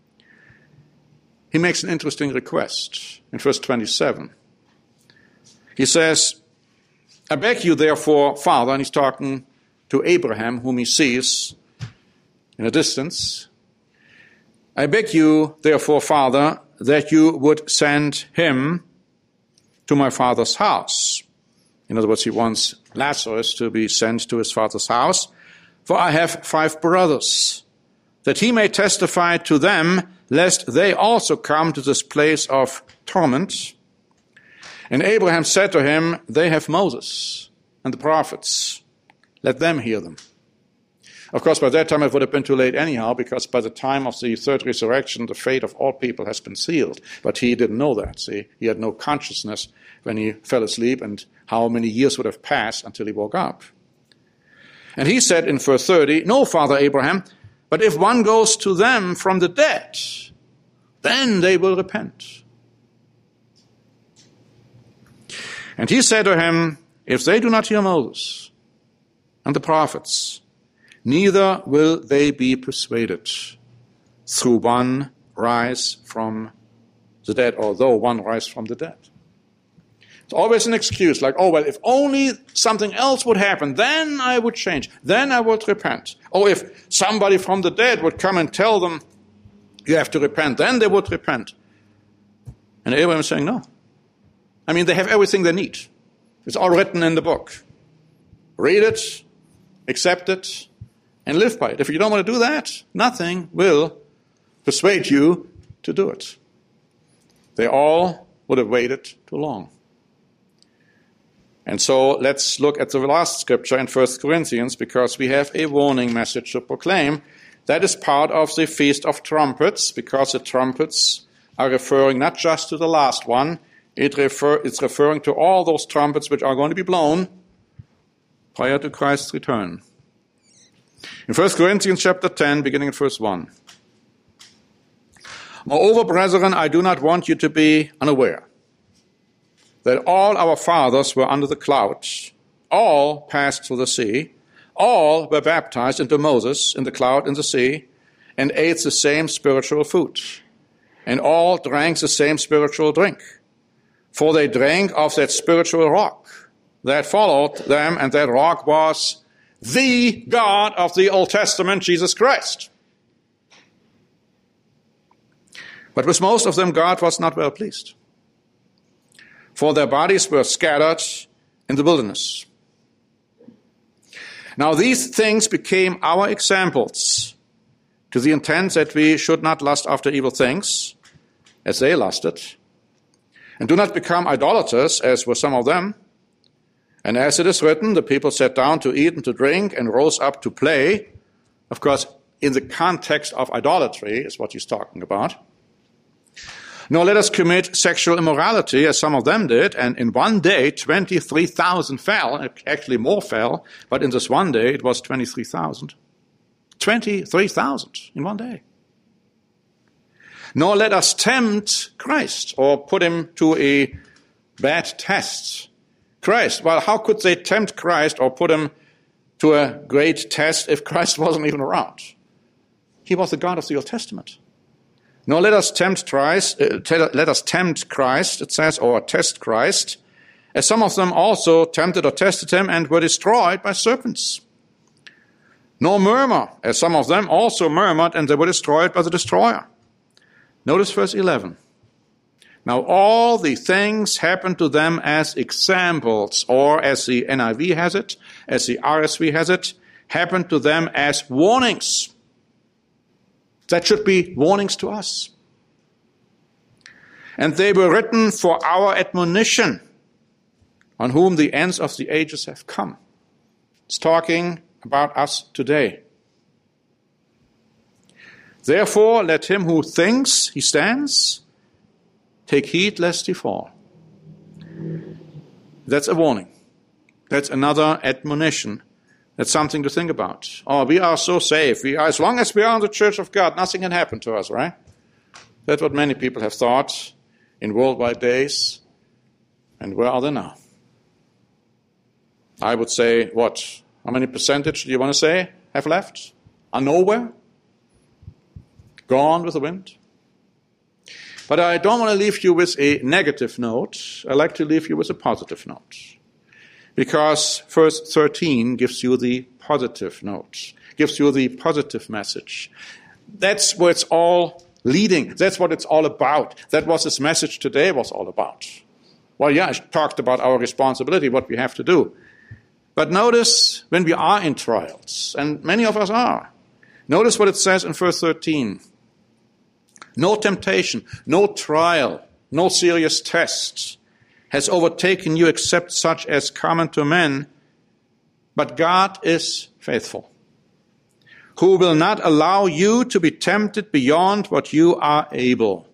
he makes an interesting request in verse 27. He says, I beg you therefore, Father, and he's talking to Abraham, whom he sees in a distance, I beg you, therefore, Father, that you would send him to my father's house. In other words, he wants Lazarus to be sent to his father's house. For I have 5 brothers, that he may testify to them, lest they also come to this place of torment. And Abraham said to him, they have Moses and the prophets. Let them hear them. Of course, by that time it would have been too late anyhow, because by the time of the third resurrection, the fate of all people has been sealed. But he didn't know that. See, he had no consciousness when he fell asleep and how many years would have passed until he woke up. And he said in verse 30, "No, Father Abraham, but if one goes to them from the dead, then they will repent." And he said to him, "If they do not hear Moses and the prophets, neither will they be persuaded through one rise from the dead, although one rise from the dead." It's always an excuse, like, oh, well, if only something else would happen, then I would change, then I would repent. Or if somebody from the dead would come and tell them, you have to repent, then they would repent. And Abraham is saying, no. I mean, they have everything they need. It's all written in the book. Read it, accept it, and live by it. If you don't want to do that, nothing will persuade you to do it. They all would have waited too long. And so let's look at the last scripture in 1 Corinthians, because we have a warning message to proclaim. That is part of the Feast of Trumpets, because the trumpets are referring not just to the last one, it's referring to all those trumpets which are going to be blown prior to Christ's return. In 1 Corinthians chapter 10, beginning at verse 1. "Moreover, brethren, I do not want you to be unaware that all our fathers were under the clouds, all passed through the sea, all were baptized into Moses in the cloud and the sea, and ate the same spiritual food, and all drank the same spiritual drink. For they drank of that spiritual rock that followed them, and that rock was the God of the Old Testament, Jesus Christ. But with most of them God was not well pleased, for their bodies were scattered in the wilderness. Now these things became our examples, to the intent that we should not lust after evil things, as they lusted, and do not become idolaters, as were some of them. And as it is written, the people sat down to eat and to drink and rose up to play." Of course, in the context of idolatry is what he's talking about. "Nor let us commit sexual immorality, as some of them did, and in one day 23,000 fell." Actually more fell, but in this one day it was 23,000. 23,000 in one day. "Nor let us tempt Christ," or put him to a bad test. Christ, well, how could they tempt Christ or put him to a great test if Christ wasn't even around? He was the God of the Old Testament. "Nor let us tempt Christ, it says, or test Christ, as some of them also tempted or tested him and were destroyed by serpents. Nor murmur, as some of them also murmured and they were destroyed by the destroyer." Notice verse 11. "Now all the things happened to them as examples," or as the NIV has it, as the RSV has it, happened to them as warnings. That should be warnings to us. "And they were written for our admonition, on whom the ends of the ages have come." It's talking about us today. "Therefore, let him who thinks he stands take heed lest he fall." That's a warning. That's another admonition. That's something to think about. Oh, we are so safe. As long as we are in the Church of God, nothing can happen to us, right? That's what many people have thought in worldwide days. And where are they now? I would say, what? How many percentage do you want to say have left? Are nowhere? Gone with the wind? But I don't want to leave you with a negative note. I like to leave you with a positive note. Because verse 13 gives you the positive note, gives you the positive message. That's where it's all leading. That's what it's all about. That was this message today was all about. Well, yeah, I talked about our responsibility, what we have to do. But notice when we are in trials, and many of us are, notice what it says in verse 13. "No temptation, no trial, no serious test has overtaken you except such as common to men, but God is faithful, who will not allow you to be tempted beyond what you are able.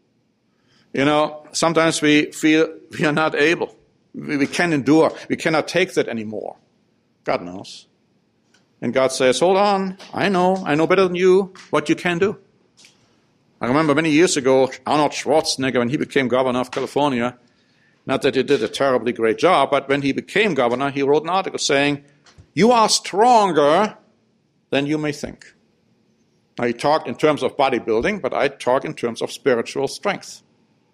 You know, sometimes we feel we are not able. We can't endure. We cannot take that anymore. God knows. And God says, hold on, I know better than you what you can do. I remember many years ago, Arnold Schwarzenegger, when he became governor of California, not that he did a terribly great job, but when he became governor, he wrote an article saying, you are stronger than you may think. Now, he talked in terms of bodybuilding, but I talk in terms of spiritual strength.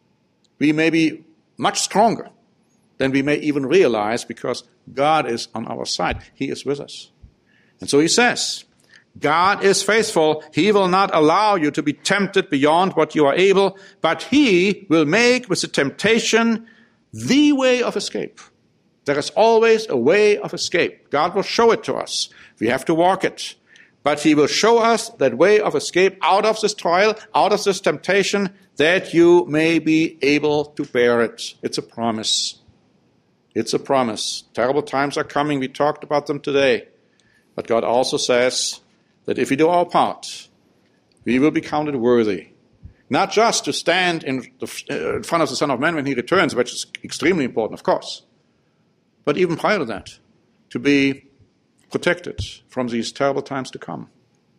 We may be much stronger than we may even realize because God is on our side. He is with us. And so he says, God is faithful. He will not allow you to be tempted beyond what you are able, but he will make with the temptation the way of escape. There is always a way of escape. God will show it to us. We have to walk it. But he will show us that way of escape out of this trial, out of this temptation, that you may be able to bear it. It's a promise. It's a promise. Terrible times are coming. We talked about them today. But God also says that if we do our part, we will be counted worthy. Not just to stand in front of the Son of Man when he returns, which is extremely important, of course, but even prior to that, to be protected from these terrible times to come.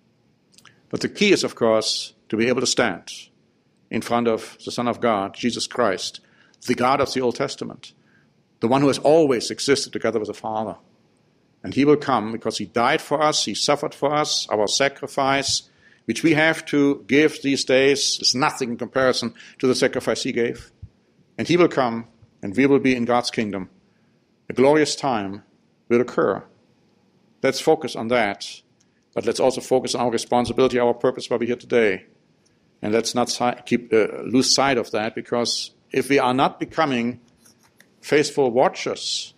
But the key is, of course, to be able to stand in front of the Son of God, Jesus Christ, the God of the Old Testament, the one who has always existed together with the Father. And he will come because he died for us, he suffered for us, our sacrifice, which we have to give these days, is nothing in comparison to the sacrifice he gave. And he will come, and we will be in God's kingdom. A glorious time will occur. Let's focus on that, but let's also focus on our responsibility, our purpose why we're here today. And let's not lose sight of that, because if we are not becoming faithful watchers,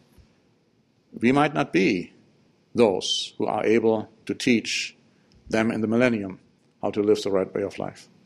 we might not be those who are able to teach them in the millennium how to live the right way of life.